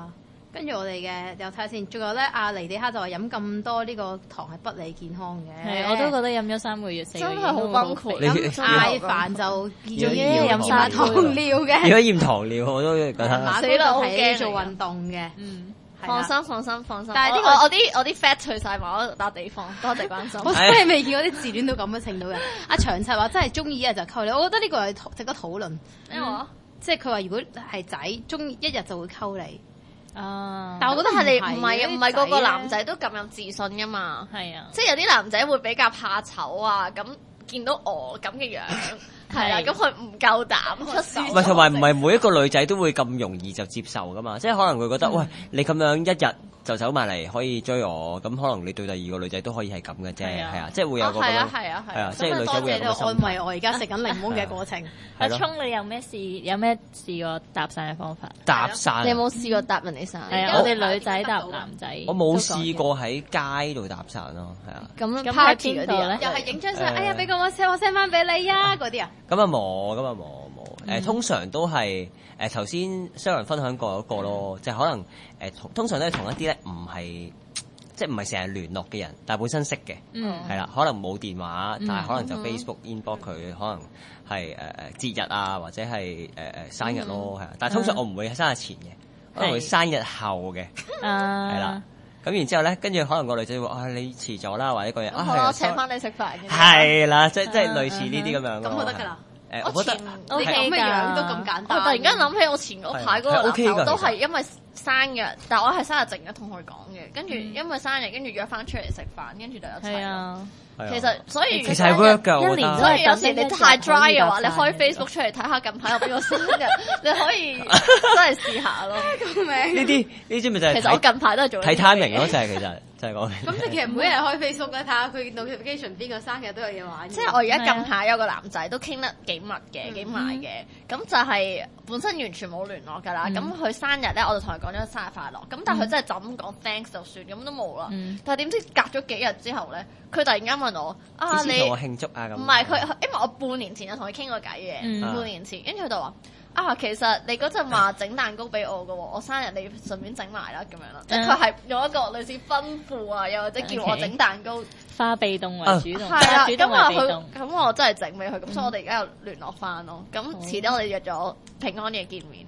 跟住我哋嘅又睇下先，仲有咧阿尼迪克就話飲咁多呢個糖係不利健康嘅。 係，我都覺得飲咗3個月4個月真係好崩潰。 咁艾凡就仲要飲晒糖尿嘅。 如果驗糖尿我都覺得死啦，好驚做運動嘅。 放心。但係呢個我啲 fat 去晒某一笪地方，多謝關心。 我真係未見過啲自戀到咁嘅程度嘅。阿長策話真係中意一日就溝你，我覺得呢個係值得討論。 咩話？ 即係佢話如果係仔中意一日就會溝你。 但係我覺得係你唔係個個男仔都咁有自信噶嘛。 係啊， 即係有啲男仔會比較怕醜啊，咁見到我咁嘅樣。係啦，咁佢唔夠膽出手。 唔係，同埋唔係每一個女仔都會咁容易就接受噶嘛，即係可能會覺得，喂，你咁樣一日就走埋嚟可以追我，咁可能你對第二個女仔都可以係咁嘅啫，係啊，即係會有個咁樣，係啊，即係女仔會有咁嘅心態。 安慰我而家食緊檸檬嘅過程。 阿聰，你有咩試過搭訕嘅方法？ 搭訕， 你有冇試過搭人哋訕？ 係啊，我哋女仔搭男仔。 我冇試過喺街度搭訕咯，係啊。 咁 party 嗰啲咧， 又係影張相，哎呀，俾個我 send 翻俾你啊，嗰啲啊。 咁啊冇。通常都係頭先 Sharon 分享過嗰個咯，即係可能通常都係同一啲咧唔係即係唔係成日聯絡嘅人，但係本身識嘅，係啦，可能冇電話，但係可能就 Facebook inbox 佢，可能係節日啊，或者係生日咯，係啊。但係通常我唔會喺生日前嘅，可能會生日後嘅，係啦。咁然之後咧，跟住可能個女仔會話：你遲咗啦，或者個人我請翻你食飯嘅。 係啦，即係類似呢啲咁樣。 咁就得㗎啦。 我覺得你咁嘅樣都咁簡單。 我突然間諗起我前嗰排嗰個男朋友都係因為生日，但我係生日淨係同佢講嘅，跟住因為生日，跟住約翻出嚟食飯，跟住就一齊。啊，其實所以其實係 work 㗎， 一年所以有時你太 dry 嘅話，你開 Facebook 出嚟睇下近排有邊個生日，你可以真係試下咯。 呢啲咪就係其實我近排都係做睇 timing 咯，就係其實。就係講咁你其實每日開 Facebook 咧，睇下佢 notification 邊個生日都有嘢玩。 即係我而家近排有個男仔都傾得幾密嘅，幾埋嘅。咁就係本身完全冇聯絡㗎啦。咁佢生日咧，我就同佢講咗生日快樂。咁但係佢真係就咁講 thanks 就算，咁都冇啦。但係點知隔咗幾日之後咧，佢突然間問我你同我慶祝啊咁。唔係佢，因為我半年前就同佢傾過偈嘅，半年前，跟住佢就話。其實你嗰陣話整蛋糕俾我嘅喎，我生日你順便整埋啦咁樣啦，即係佢係用一個類似吩咐啊，又或者叫我整蛋糕， 化被動為主動， 係啦， 咁啊佢咁我真係整俾佢，咁所以我哋而家又聯絡翻咯，咁遲啲我哋約咗平安夜見面，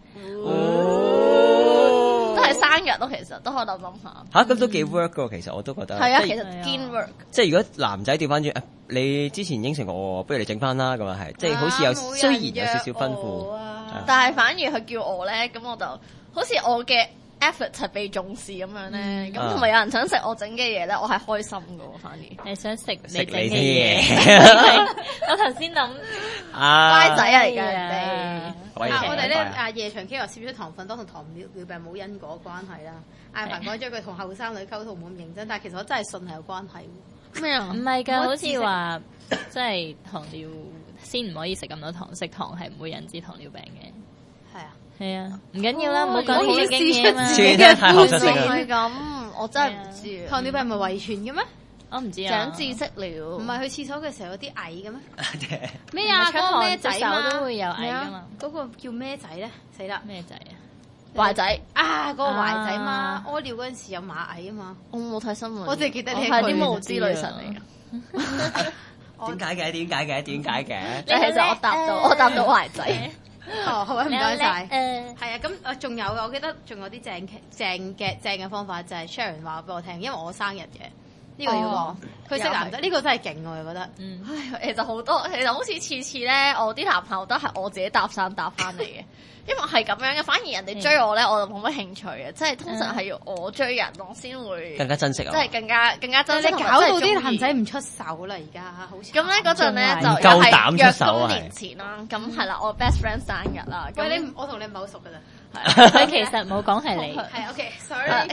都係生日咯，其實都可以諗下。 咁都幾 work 㗎，其實我都覺得。 係啊，其實堅 work。 即係如果男仔調翻轉，你之前應承我，不如你整翻啦，咁啊係，即係好似有雖然有少少吩咐。 但係反而佢叫我咧，咁我就好似我嘅 effort 係被重視咁樣咧，咁同埋有人想食我整嘅嘢咧，我係開心嘅喎。反而你想食你整嘅嘢，我頭先諗乖仔嚟㗎人哋。 我哋咧夜場 K 話攝取糖分多同糖尿病冇因果關係啦。艾凡講咗佢同後生女溝通冇咁認真，但係其實我真係信係有關係。 咩啊？ 唔係㗎，好似話即係糖尿先唔可以食咁多糖，食糖係唔會引致糖尿病嘅。係啊，唔緊要啦，唔好講呢啲經驗啦。 算啦，太學術性啦。 係咁，我真係唔知。 糖尿病係咪遺傳嘅咩？ 我唔知啊。 長知識了。 唔係去廁所嘅時候有啲蟻嘅咩？ 咩啊？ 嗰個咩仔嘛都會有蟻㗎嘛。 嗰個叫咩仔咧？死啦！ 咩仔啊？ 壞仔啊！嗰個壞仔嘛，屙尿嗰陣時有螞蟻啊嘛。 我冇睇新聞。 我淨係記得你係啲無知女神嚟㗎。點解嘅？ 其實我答到壞仔。 好啊，唔該晒。係啊，咁仲有嘅，我記得仲有啲正嘅方法，就係 Sharon 話俾我聽，因為我生日嘅呢個要講，佢識男仔，呢個真係勁我又覺得。 其實好多，其實好似次次咧，我啲男朋友都係我自己搭訕搭翻嚟嘅。因為係咁樣嘅，反而人哋追我咧，我就冇乜興趣嘅，即係通常係要我追人，我先會更加珍惜啊！ 即係更加珍惜。 搞到啲男仔唔出手啦，而家好似咁咧嗰陣咧就夠膽出手約年前啦，咁係啦，我 best friend 生日啦。 喂，我同你唔係好熟噶咋？ 佢其實冇講係你。 係 OK，sorry。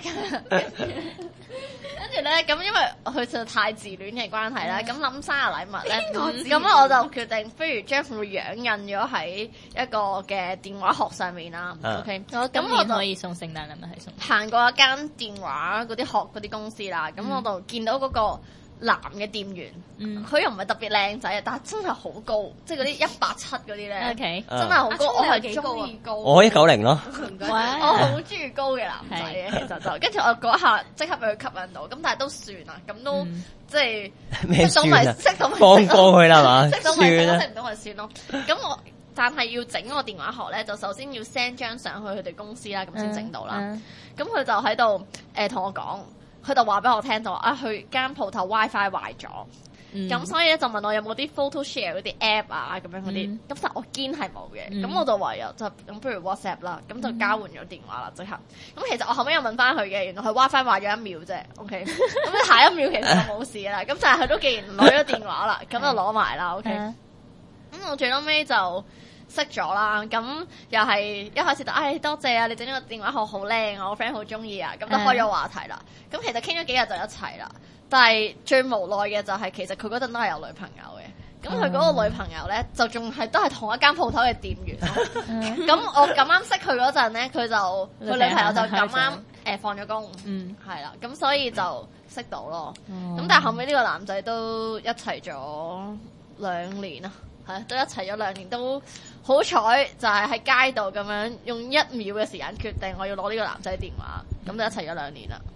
跟住咧，咁因為佢就太自戀嘅關係啦，咁諗生日禮物咧，咁我就決定不如將佢樣印咗喺一個嘅電話殼上面啦。OK， 咁我可以送聖誕禮物係送。 行過一間電話嗰啲殼嗰啲公司啦，咁我就見到嗰個男嘅店員，佢又唔係特別靚仔啊，但係真係好高，即係嗰啲170嗰啲咧，okay. 真係好高。我係中意高， 我190咯。 我好中意高嘅男仔嘅，其實就跟住我嗰下即刻俾佢吸引到，咁但係都算啦，咁都即係咩算啊？ 識到咪放過佢啦嘛， 識到咪識唔到咪算咯。咁我但係要整個電話殼咧，就首先要 send 張相去佢哋公司啦，咁先整到啦。咁佢就喺度同我講。佢就話俾我聽就話佢間鋪頭 WiFi 壞咗，咁所以咧就問我有冇啲 photo share 嗰啲 app 啊咁樣嗰啲，咁但係我堅係冇嘅，咁我就唯有就咁不如 WhatsApp 啦，咁就交換咗電話啦即刻。咁其實我後尾又問翻佢嘅，原來佢 WiFi 壞咗1秒啫 ，OK， 咁下一秒其實就冇事啦。咁但係佢都既然攞咗電話啦，咁就攞埋啦 ，OK。咁我最後尾就識咗啦，咁又係一開始就多謝啊！你整呢個電話殼好靚啊，我 friend 好中意啊，咁就開咗話題啦。咁其實傾咗幾日就一齊啦，但係最無奈嘅就係其實佢嗰陣都係有女朋友嘅。咁佢嗰個女朋友咧就仲係都係同一間鋪頭嘅店員。咁我咁啱識佢嗰陣咧，佢女朋友就咁啱放咗工，係啦，咁所以就識到咯。咁但係後尾呢個男仔都一齊咗2年啦。都一齊咗2年，都好彩就係喺街度咁樣用1秒嘅時間決定我要攞呢個男仔電話，咁就一齊咗2年啦。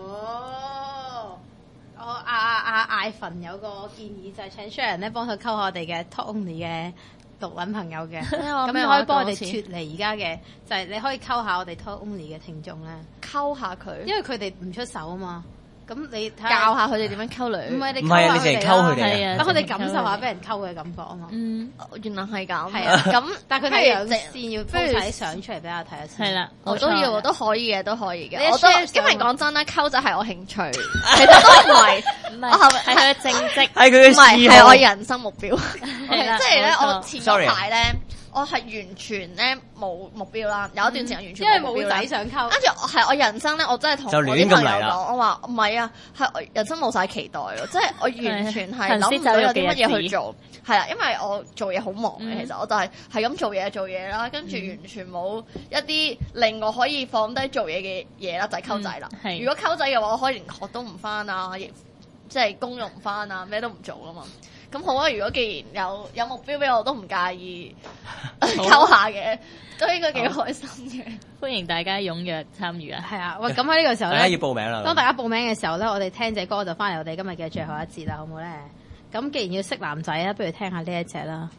我艾粉有個建議就係請 Sharon 咧幫佢溝下我哋嘅 Talk Only 嘅獨撚朋友嘅，咁你可以幫我哋脫離而家嘅，就係你可以溝下我哋 Talk Only 嘅聽眾咧， 溝下佢， 因為佢哋唔出手啊嘛。咁你教下佢哋點樣溝女？ 唔係你淨係溝佢哋， 等佢哋感受下俾人溝嘅感覺啊嘛。 原來係咁。 係啊，咁但係佢哋有先要鋪晒啲相出嚟俾我睇一次。係啦， 我都要，都可以嘅，都可以嘅。我都因為講真啦，溝仔係我興趣，其實都唔係，我係佢嘅正職， 係佢嘅嗜好， 唔係係我人生目標。即係咧，我前一排咧。我係完全咧冇目標啦，有一段時間完全冇目標， 因為冇仔想溝。 跟住係我人生咧，我真係同我啲朋友講，我話唔係啊，係我人生冇晒期待咯，即係我完全係諗唔到有啲乜嘢去做，係啦，因為我做嘢好忙嘅，其實我就係咁做嘢啦，跟住完全冇一啲令我可以放低做嘢嘅嘢啦，就係溝仔啦。如果溝仔嘅話，我可以連學都唔翻啊，亦即係工用唔翻啊，咩都唔做啦嘛。咁好啊！如果既然有目標俾我，都唔介意溝下嘅，都應該幾開心嘅。 歡迎大家踴躍參與啊！ 係啊，喂，咁喺呢個時候咧， 大家要報名啦。 當大家報名嘅時候咧，我哋聽隻歌就翻嚟我哋今日嘅最後一節啦，好唔好咧？咁既然要識男仔啊，不如聽下呢一隻啦。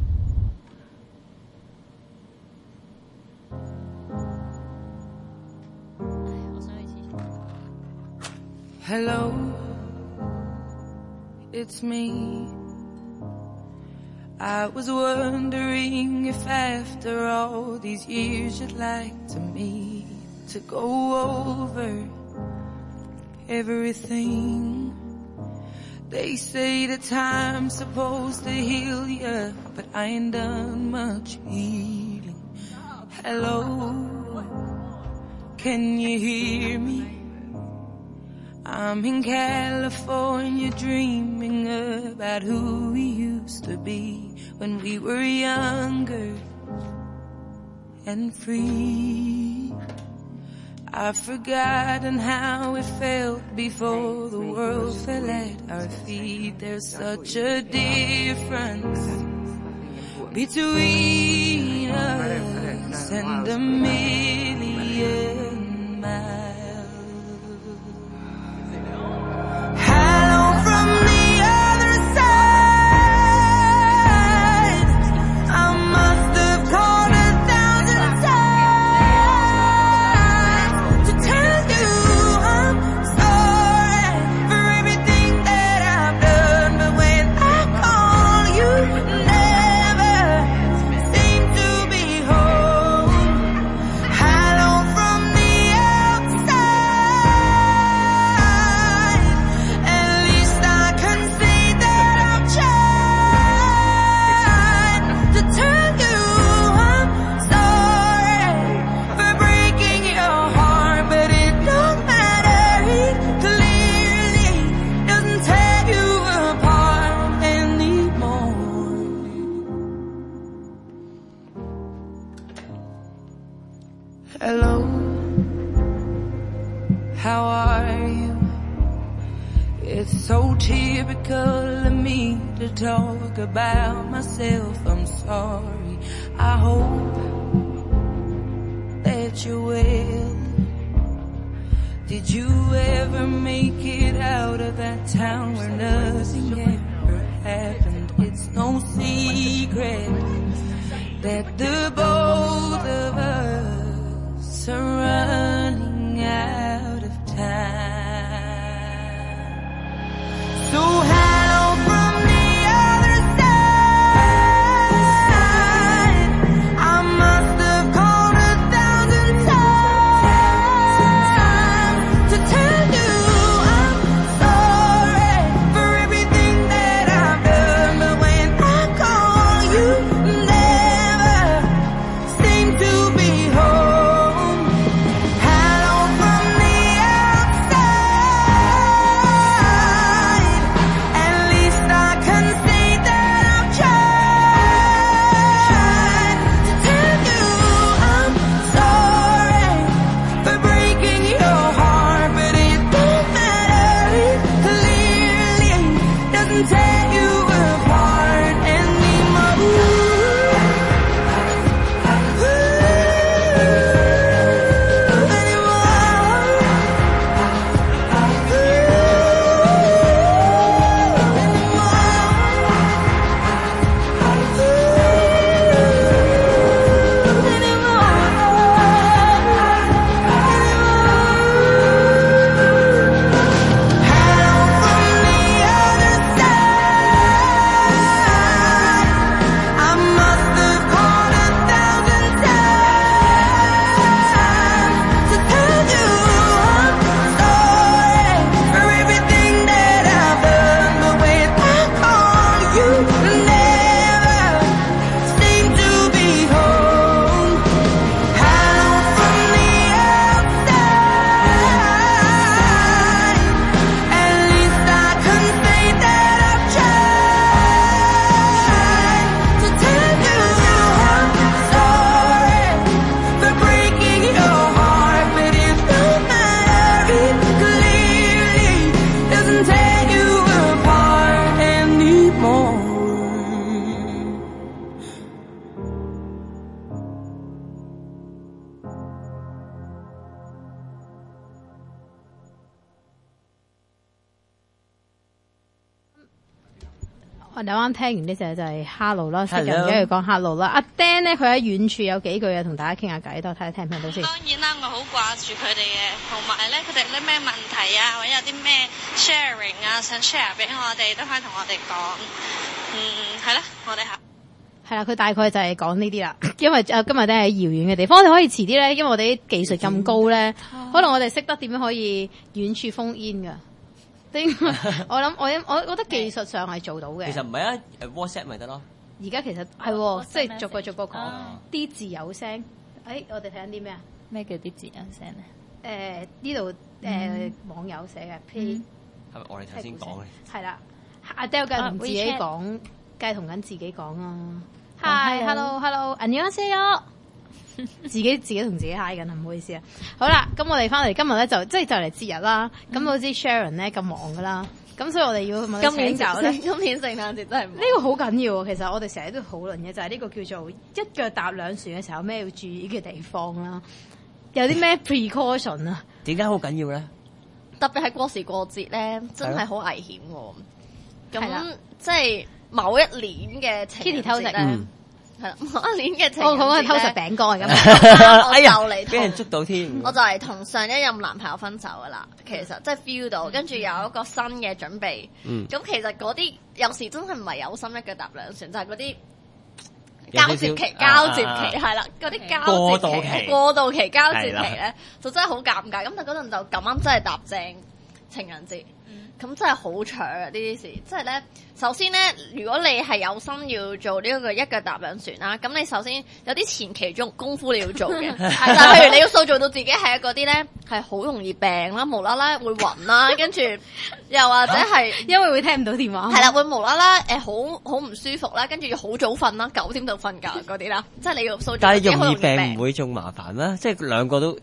我想去廁所。 Hello, it's me. I was wondering if after all these years you'd like to meet to go over everything. They say that time's supposed to heal you, but I ain't done much healing. Hello, can you hear me? I'm in California dreaming about who we used to be when we were younger and free. I've forgotten how it felt before the world fell at our feet. There's such a difference between us and a million miles. It's so typical of me to talk about myself. I'm sorry. I hope that you're well. Did you ever make it out of that town where nothing ever happened? It's no secret that the both of us are running out of time. So hello from the other side. I must have called 1,000 times to tell you I'm sorry for everything that I've done. But when I call, you never seem to be home. Hello from the outside. At least I can say that I've tried to tell you I'm sorry for breaking your heart, but it don't matter. It clearly doesn't tear you apart anymore. I must have called 1,000 times to tell you I'm sorry for everything that I've done. But when I call, you never seem to be home. Hello from the outside. At least I can say that I've tried to tell you I'm sorry for breaking your heart, but it don't matter. It clearly doesn't tear you apart anymore. 我哋啱聽完呢隻就係 Hello 啦，識人梗係講 Hello 啦。阿 Dan 咧佢喺遠處有幾句嘢同大家傾下偈，等我睇下聽唔聽到先。 當然啦，我好掛住佢哋嘅，同埋咧佢哋有啲咩問題啊，或者有啲咩 sharing 啊，想 share 俾我哋，都可以同我哋講。係啦，我哋係啦，佢大概就係講呢啲啦。因為今日都係遙遠嘅地方，我哋可以遲啲咧，因為我哋啲技術咁高咧，可能我哋識得點樣可以遠處封煙㗎。我覺得技術上係做到嘅。 其實唔係啊，WhatsApp 咪得咯。 而家其實係即係逐個講啲字有聲。我哋睇緊啲咩啊？ 咩叫啲字有聲咧？ 呢度網友寫嘅 P 係咪我哋頭先講嘅？ 係啦，阿 Del 梗係同自己講，梗係同緊自己講啊。Hi，hello，hello，안녕하세요。自己同自己 hi 緊，唔好意思啊。好啦，咁我哋翻嚟今日咧就即係就嚟節日啦。咁好似 Sharon 咧咁忙噶啦，咁所以我哋要問今年聖誕節真係呢個好緊要啊。其實我哋成日都討論嘅就係呢個叫做一腳踏兩船嘅時候，咩要注意嘅地方啦，有啲咩 precaution 啊？ 點解好緊要咧？ 特別係過時過節咧，真係好危險喎。咁即係某一年嘅情人節咧。係啦，某一年嘅情人節咧， 我講係偷食餅乾咁， 我就嚟俾人捉到添。 我就係同上一任男朋友分手噶啦，其實即係 feel 到，跟住有一個新嘅準備。咁其實嗰啲有時真係唔係有心一腳踏兩船，就係嗰啲交接期係啦，嗰啲交接期、過渡期、交接期咧，就真係好尷尬。咁但嗰陣就咁啱真係搭正情人節。咁真係好長啊！呢啲事，即係咧，首先咧，如果你係有心要做呢一個一腳踏兩船啦，咁你首先有啲前期功夫你要做嘅，就係譬如你要塑造到自己係嗰啲咧係好容易病啦，無啦啦會暈啦，跟住又或者係因為會聽唔到電話， 係啦，會無啦啦好唔舒服啦，跟住要好早瞓啦，9點就瞓覺嗰啲啦，即係你要塑造。 但係容易病唔會仲麻煩咩？即係兩個都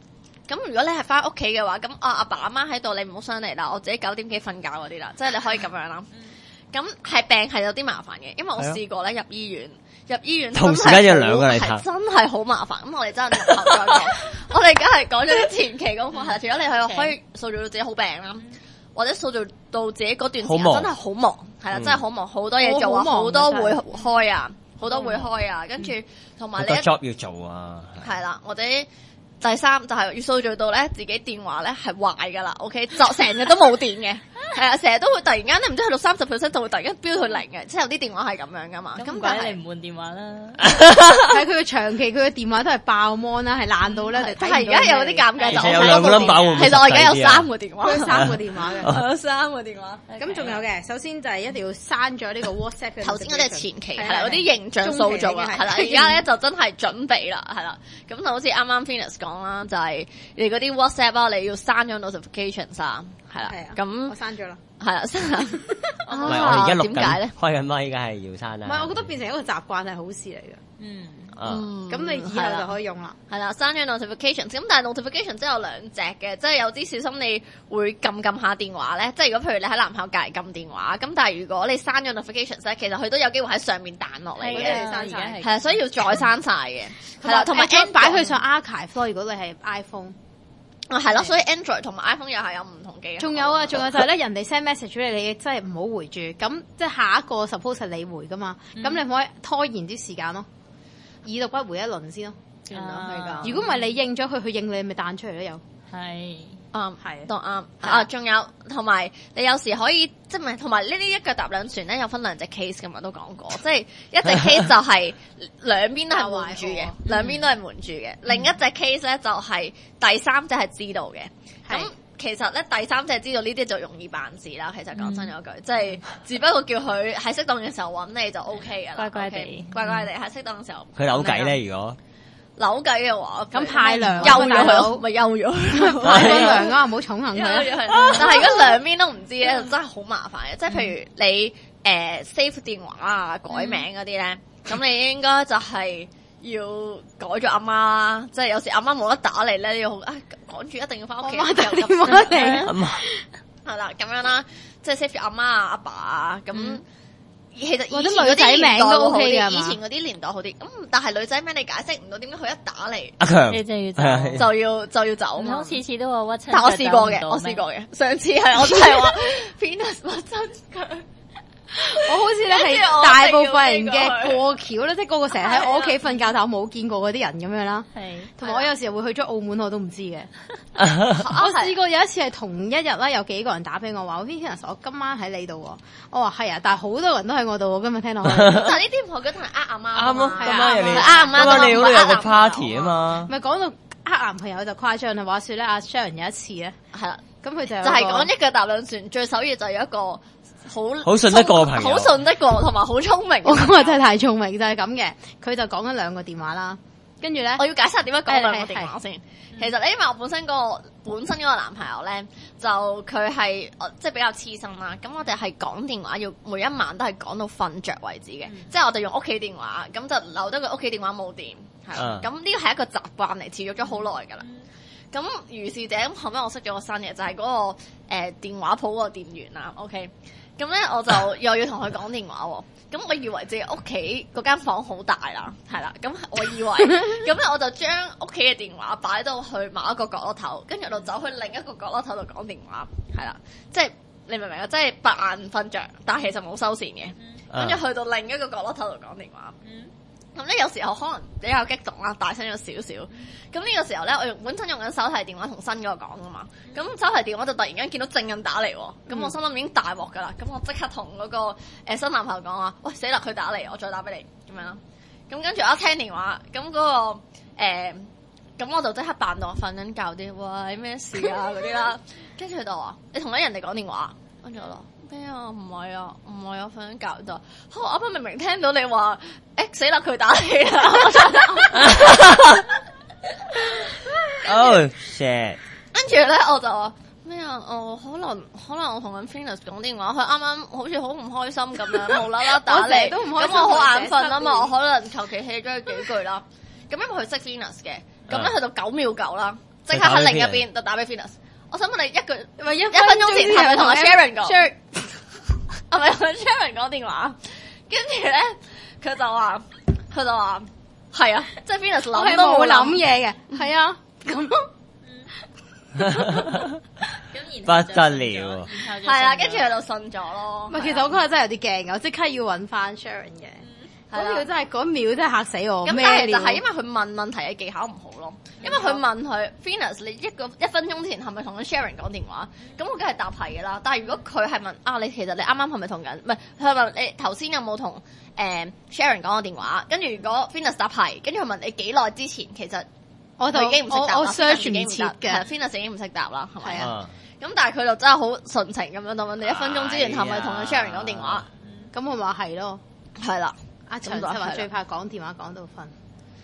咁如果你係翻屋企嘅話，咁阿爸阿媽喺度，你唔好上嚟啦，我自己9點幾瞓覺嗰啲啦，即係你可以咁樣啦。咁係病係有啲麻煩嘅，因為我試過咧入醫院同時間有2個嚟睇， 真係好麻煩。咁我哋真係後再講，我哋而家係講咗啲前期功課，係除咗你可以塑造到自己好病啦，或者塑造到自己嗰段時間真係好忙，係啦，真係好忙，好多嘢做啊，好多會開啊，好多會開啊，跟住同埋你 job 要做啊， 係啦，或者第三就係要塑造到咧自己電話咧係壞噶啦 ，OK， 就成日都冇電嘅。係啊，成日都會突然間你唔知去到30%就會突然間飆去0嘅，即係有啲電話係咁樣噶嘛。 咁但係你唔換電話啦， 係佢嘅長期佢嘅電話都係爆 mon 啦，係爛到咧。 但係而家有啲尷尬，就有2個 number 其實我而家有3個電話， 有3個電話嘅， 有3個電話。 咁仲有嘅，首先就係一定要刪咗呢個 WhatsApp 嘅。 頭先嗰啲係前期，係啦，嗰啲形象塑造啊，係啦。而家咧就真係準備啦，係啦。咁就好似啱啱 Venus 講啦，就係你嗰啲 WhatsApp 啊，你要刪咗 notifications 啊。係啦，咁我刪咗啦， 係啦，刪啦。 唔係我而家錄緊， 點解咧？ 開緊咪，梗係要刪啦。 唔係，我覺得變成一個習慣係好事嚟嘅。咁你以後就可以用啦。 係啦，刪咗 notifications。咁但係 notification 真係有2隻嘅，即係有啲小心你會撳下電話咧。即係如果譬如你喺男朋友隔離撳電話，咁但係如果你刪咗 notifications 咧，其實佢都有機會喺上面彈落嚟嘅。係啊，所以要再刪晒嘅。係啦，同埋擺佢上 archive 咯。如果你係 iPhone。 係咯，所以 Android 同埋 iPhone 又係有唔同嘅。 仲有啊，仲有就係咧，人哋 send message 俾你，真係唔好回住。咁即係下一個 suppose 係你回噶嘛，咁你可以拖延啲時間咯，已讀不回一輪先咯。如果唔係你應咗佢，佢應你咪彈出嚟咯又。 係。 係都啱啊！仲有同埋你有時可以即係唔係同埋呢啲一腳踏兩船咧，有分2隻 case 㗎嘛，都講過，即係一隻 case 就係兩邊都係瞞住嘅，兩邊都係瞞住嘅。另一隻 case 咧就係第三者係知道嘅。咁其實咧第三者知道呢啲就容易辦事啦。其實講真有句，即係只不過叫佢喺適當嘅時候揾你就 OK 㗎啦。 乖乖地喺適當嘅時候。 佢扭計咧，如果？ 扭計嘅話， 咁派糧休咗佢咯，咪休咗。 派糧啊，唔好寵幸佢。 但係如果兩邊都唔知咧，就真係好麻煩嘅。即係譬如你save 電話啊、改名嗰啲咧，咁你應該就係要改咗阿媽啦。即係有時阿媽冇得打嚟咧，你要趕住一定要翻屋企。 阿媽打電話嚟， 係啦，咁樣啦，即係 save 住阿媽啊、阿爸啊咁。其實或者女仔名都 OK 嘅， 以前嗰啲年代好啲。咁但係女仔名你解釋唔到，點解佢一打嚟阿強你就要走嘛？ 我次次都話屈親， 但我試過嘅，上次係我真係話 Venus 屈親佢。 我好似咧係大部分人嘅過橋咧，即係個個成日喺我屋企瞓覺，但我冇見過嗰啲人咁樣啦。係，同埋我有時會去咗澳門，我都唔知嘅。我試過有一次係同一日啦，有幾個人打俾我話，Venus 我今晚喺你度。我話係啊，但係好多人都喺我度。今日聽到，但係呢啲唔好嘅，同係阿媽。 啱咯，今晚人哋阿媽， 今晚你好有個 party 啊嘛。 咪講到呃男朋友就誇張啦。話說咧，阿 Sharon 有一次咧， 係啦， 咁佢就係講一腳踏兩船，最首要就有一個。 好信得過嘅朋友， 好信得過，同埋好聰明。 我今日真係太聰明，就係咁嘅。佢就講緊2個電話啦，跟住咧， 我要解釋下點樣講2個電話先。其實咧，因為我本身嗰個男朋友咧，就佢係即係比較黐身啦。咁我哋係講電話要每一晚都係講到瞓着為止嘅，即係我哋用屋企電話，咁就留得佢屋企電話冇電，係啦。咁呢個係一個習慣嚟，持續咗好耐㗎啦。咁如是者，咁後尾我識咗個新嘅，就係嗰個電話鋪嗰個店員啦。OK。咁咧我就又要同佢講電話喎，咁我以為自己屋企嗰間房好大啦，係啦，咁我以為，咁咧我就將屋企嘅電話擺到去某一個角落頭，跟住我就走去另一個角落頭度講電話，係啦，即係你明唔明啊？即係扮瞓着，但係其實冇收線嘅，跟住去到另一個角落頭度講電話。咁咧有時候可能比較激動啦，大聲咗少少。咁呢個時候咧，我本身用緊手提電話同新嗰個講噶嘛。咁手提電話就突然間見到正印打嚟喎。咁我心諗已經大鑊噶啦。咁我即刻同嗰個新男朋友講話：喂，死啦！佢打嚟，我再打俾你咁樣啦。咁跟住我一聽電話，咁嗰個咁我就即刻扮到我瞓緊覺啲，喂，咩事啊嗰啲啦。跟住佢就話：你同緊人哋講電話。跟住我話。咩啊？唔係啊，瞓緊覺就。我啱啱明明聽到你話，死啦佢打你啦。 Oh shit！ 跟住咧我就話咩啊？可能我同緊 Venus 講電話，佢啱啱好似好唔開心咁樣，無啦啦打嚟，咁我好眼瞓啊嘛，我可能求其 hea 咗佢幾句啦。咁因為佢識 Venus 嘅，咁咧去到9秒9啦。即即刻喺另一邊就打俾 Venus。我想問你一分鐘前係咪同阿 Sharon 講？係咪同 Sharon 講電話？跟住咧，佢就話係啊，即係 Venus 諗都冇諗嘢嘅，係啊，咁。 不得了， 係啦，跟住佢就信咗咯。 唔係，其實我嗰日真係有啲驚嘅，我即刻要揾翻 Sharon 嘅。嗰秒真係嚇死我。 咁但係就係因為佢問問題嘅技巧唔好咯。因為佢問佢 Venus 你一分鐘前係咪同緊 Sharon 講電話？咁我梗係答係嘅啦。但係如果佢係問你其實你啱啱係咪同緊？唔係，佢問你頭先有冇同Sharon 講過電話？跟住如果 Venus 答係，跟住佢問你幾耐之前，其實我就已經唔識答啦。 我 search 唔切嘅 ，Venus 已經唔識答啦，係咪啊？咁但係佢就真係好純情咁樣就問你一分鐘之前係咪同緊 Sharon 講電話？ 咁我話係咯， 係啦。 阿長就話最怕講電話講到瞓，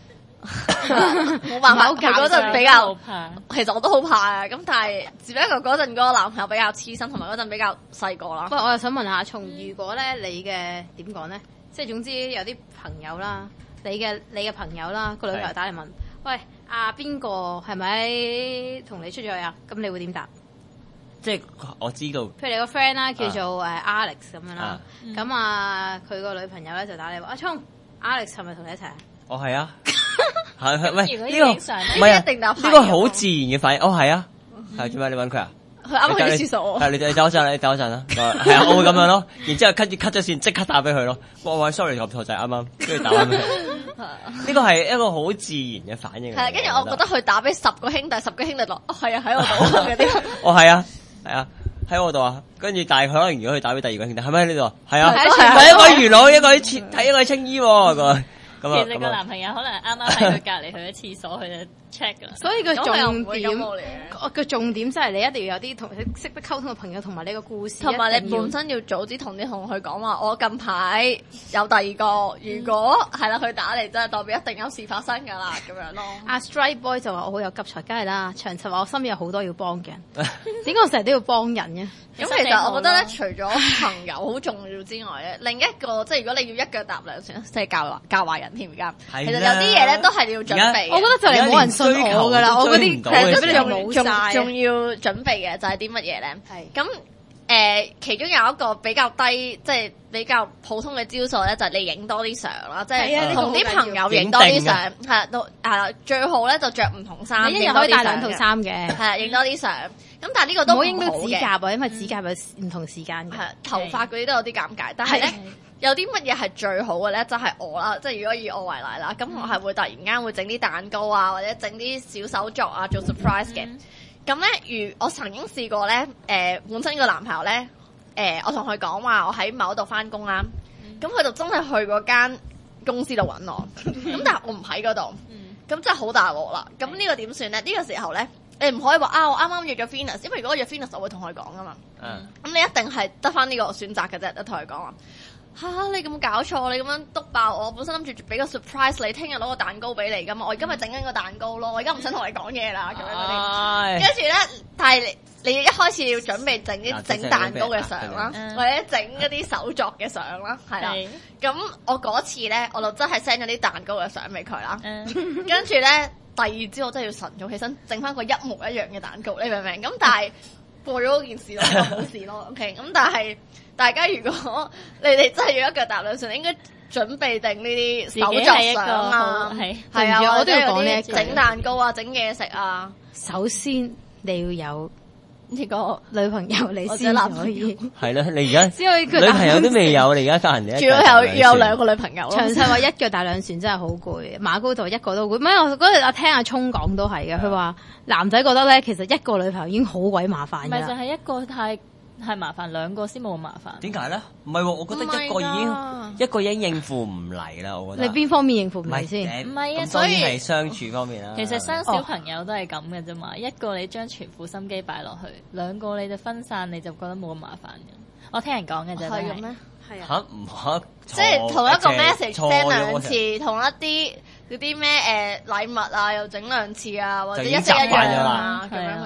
冇辦法。佢嗰陣比較怕，其實我都好怕啊。咁但係只不過嗰陣嗰個男朋友比較黐身，同埋嗰陣比較細個啦。 不過我又想問下，如果咧你嘅點講咧，即係總之有啲朋友啦，你嘅朋友啦，個女朋友打嚟問，喂邊個係咪同你出咗去啊？咁你會點答？ 即係我知道， 譬如你個 friend 啦，叫做Alex 咁樣啦，咁佢個女朋友咧就打你話：阿聰 ，Alex 係咪同你一齊啊？ 哦，係啊，係喂呢個唔係啊，一定答係。 呢個好自然嘅反應。哦，係啊，係做咩？你揾佢啊？ 佢啱啱去廁所。 係你等我陣啦。係啊，我會咁樣咯。然之後 cut 咗線，即刻打俾佢咯。喂 ，sorry，錯就係啱啱，跟住打翻佢。呢個係一個好自然嘅反應。 係，跟住我覺得佢打俾10個兄弟，10個兄弟落，係啊，喺我度嗰啲。 哦，係啊。係啊，喺我度啊，跟住但係佢可能如果佢打俾第二個兄弟，係咪喺呢度？係啊，係一個元朗，一個喺青衣喎。 其實個男朋友可能啱啱喺佢隔離去咗廁所，佢就 check 噶啦。 所以個重點真係你一定要有啲同佢識得溝通嘅朋友，同埋你個故事， 同埋你本身要早啲同佢講話，我近排有第二個，如果係啦，佢打嚟真係代表一定有事發生㗎啦，咁樣咯。 阿 Strike Boy 就話我好有急才，梗係啦。長實話我身邊有好多要幫嘅人，點解我成日都要幫人嘅？ 咁其實我覺得咧，除咗朋友好重要之外咧，另一個即係如果你要一腳踏兩船，即係教壞人添而家。其實有啲嘢咧都係你要準備。我覺得就嚟冇人信我㗎啦，我嗰啲仲要準備嘅就係啲乜嘢咧？係咁其中有一個比較低，即係比較普通嘅招數咧，就係你影多啲相啦，即係同啲朋友影多啲相，係最好咧就着唔同衫， 你一日可以帶2套衫嘅， 係啊，影多啲相。咁但係呢個都唔好影到指甲啊，因為指甲有唔同時間嘅， 頭髮嗰啲都有啲尷尬。但係咧有啲乜嘢係最好嘅咧，就係我啦，即係如果以我為例啦，咁我係會突然間會整啲蛋糕啊，或者整啲小手作啊，做 surprise 嘅。咁咧，我曾經試過咧，本身個男朋友咧，我同佢講話我喺某度翻工啦，咁佢就真係去嗰間公司度揾我，咁但係我唔喺嗰度，咁真係好大鑊啦。咁呢個點算咧？呢個時候咧，你唔可以話我啱啱約咗 Venus， 因為如果約 Venus 我會同佢講噶嘛。咁你一定係得翻呢個選擇嘅啫，得同佢講話你咁搞錯，你咁樣督爆我，本身諗住俾個 surprise 你，聽日攞個蛋糕俾你噶嘛，我而家咪整緊個蛋糕咯，我而家唔想同你講嘢啦咁樣嗰啲。跟住咧，但係你一開始要準備整啲整蛋糕嘅相啦，或者整一啲手作嘅相啦，係啦。咁我嗰次咧，我就真係 send 咗啲蛋糕嘅相俾佢啦。跟住咧，第二朝我真係要晨早起身整翻個一模一樣嘅蛋糕，你明唔明？咁但係過咗嗰件事咯，就冇事咯。OK， 咁但係。大家如果你哋真係要一腳踏兩船，應該準備定呢啲手作相啊，係啊，我都要講呢，整蛋糕啊，整嘢食啊。 首先你要有呢個女朋友，你先可以。係咯，你而家女朋友都未有，你而家教人哋。 仲要有2個女朋友。 詳細話一腳踏兩船真係好攰，馬高度一個都攰。唔係我嗰日聽阿聰講都係嘅，佢話男仔覺得咧，其實一個女朋友已經好鬼麻煩㗎。 唔係就係一個太麻煩，2個先冇咁麻煩。 點解咧？唔係喎，我覺得一個已經應付唔嚟啦。我覺得你邊方面應付唔嚟先？ 唔係啊， 所以係相處方面啦。 其實生小朋友都係咁嘅啫嘛。一個你將全副心機擺落去，2個你就分散，你就覺得冇咁麻煩嘅。我聽人講嘅啫。 係咁咩？係啊。 唔可即係同一個 message send 2次，同一啲嗰啲咩禮物啊，又整2次啊，或者一式一樣啊，咁樣佢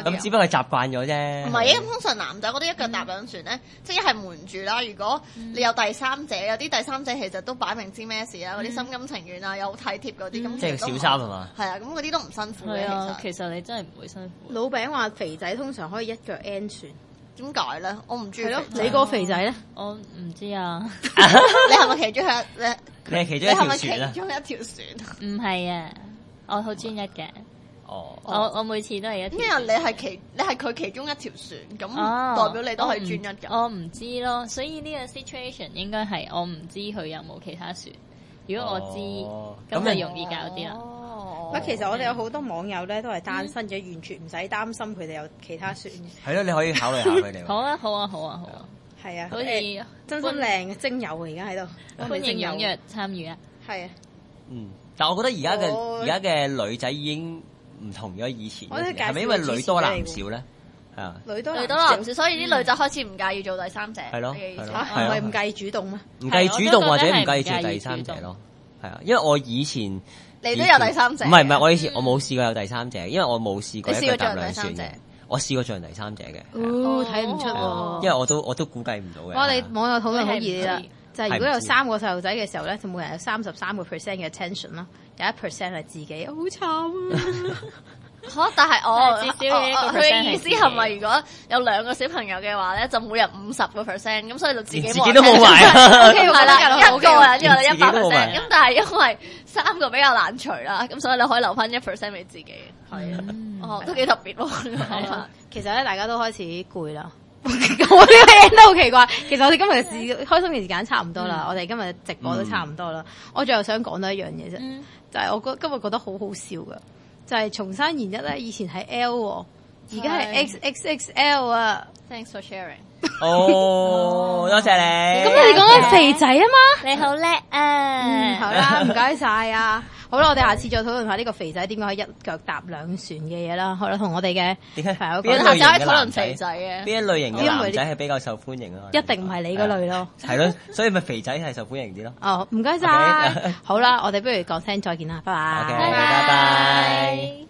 咁只不過習慣咗啫。 唔係，咁通常男仔嗰啲一腳踏兩船咧，即係一係瞞住啦。如果你有第三者，有啲第三者其實都擺明知咩事啦，嗰啲心甘情願啊，有體貼嗰啲咁。 即係小三係嘛？ 係啊，咁嗰啲都唔辛苦嘅。 其實你真係唔會辛苦。 老餅話肥仔通常可以一腳 N 船。 點解咧？我唔中意。 你個肥仔咧？ 我唔知啊。 你係咪其中你係其中一條船啊？ 其中一條船？ 唔係啊，我好專一嘅。我每次都係一條。 因為你係佢其中一條船，咁代表你都係專一嘅。 我唔知咯，所以呢個 situation 應該係我唔知佢有冇其他船。如果我知，咁就容易搞啲啦。 其實我哋有好多網友咧都係單身嘅，完全唔使擔心佢哋有其他船嘅。 係咯，你可以考慮下佢哋。 好啊！ 係啊， 好似真心靚嘅精友啊，而家喺度， 歡迎踴躍參與啊！ 係啊， 但係我覺得而家嘅女仔已經唔同咗以前，係咪因為女多男少咧？係啊， 女多男少，所以啲女仔開始唔介意做第三者。 係咯， 唔係唔介意主動咩？ 唔介意主動或者唔介意做第三者咯？係啊，因為我以前。 你都有第三者？ 唔係，我以前我冇試過有第三者，因為我冇試過一腳踏兩船嘅。我試過做人第三者嘅。 睇唔出喎。 因為我都估計唔到嘅。 我哋網友討論好熱啦，就係如果有3個細路仔嘅時候咧，就每人有33% 嘅 attention 啦，有1% 係自己，好慘啊！ 但係至少佢嘅意思係咪如果有2個小朋友嘅話咧，就每人50%，咁所以就自己都冇埋啊！ 係啦，一個人因為你100%，咁但係因為3個比較難除啦，咁所以你可以留翻1% 俾自己。係啊，都幾特別喎。 其實咧，大家都開始攰啦。我呢個嘢都好奇怪。其實我哋今日開心嘅時間差唔多啦，我哋今日直播都差唔多啦。我最後想講多一樣嘢啫，就係我今日覺得好好笑㗎。就係松山研一咧，以前係 L， 而家係 XXXL 啊 ！Thanks for sharing。 多謝你。 咁你講緊肥仔啊嘛？ 你好叻啊！ 好啦，唔該晒啊！好啦，我哋下次再討論下呢個肥仔點解可以一腳踏兩船嘅嘢啦。好啦，同我哋嘅朋友講， 下次可以討論肥仔嘅。 邊一類型嘅男仔係比較受歡迎啊？ 一定唔係你嗰類咯。 係咯，所以咪肥仔係受歡迎啲咯。 哦，唔該晒。好啦，我哋不如講聲再見啦，拜拜。 拜拜。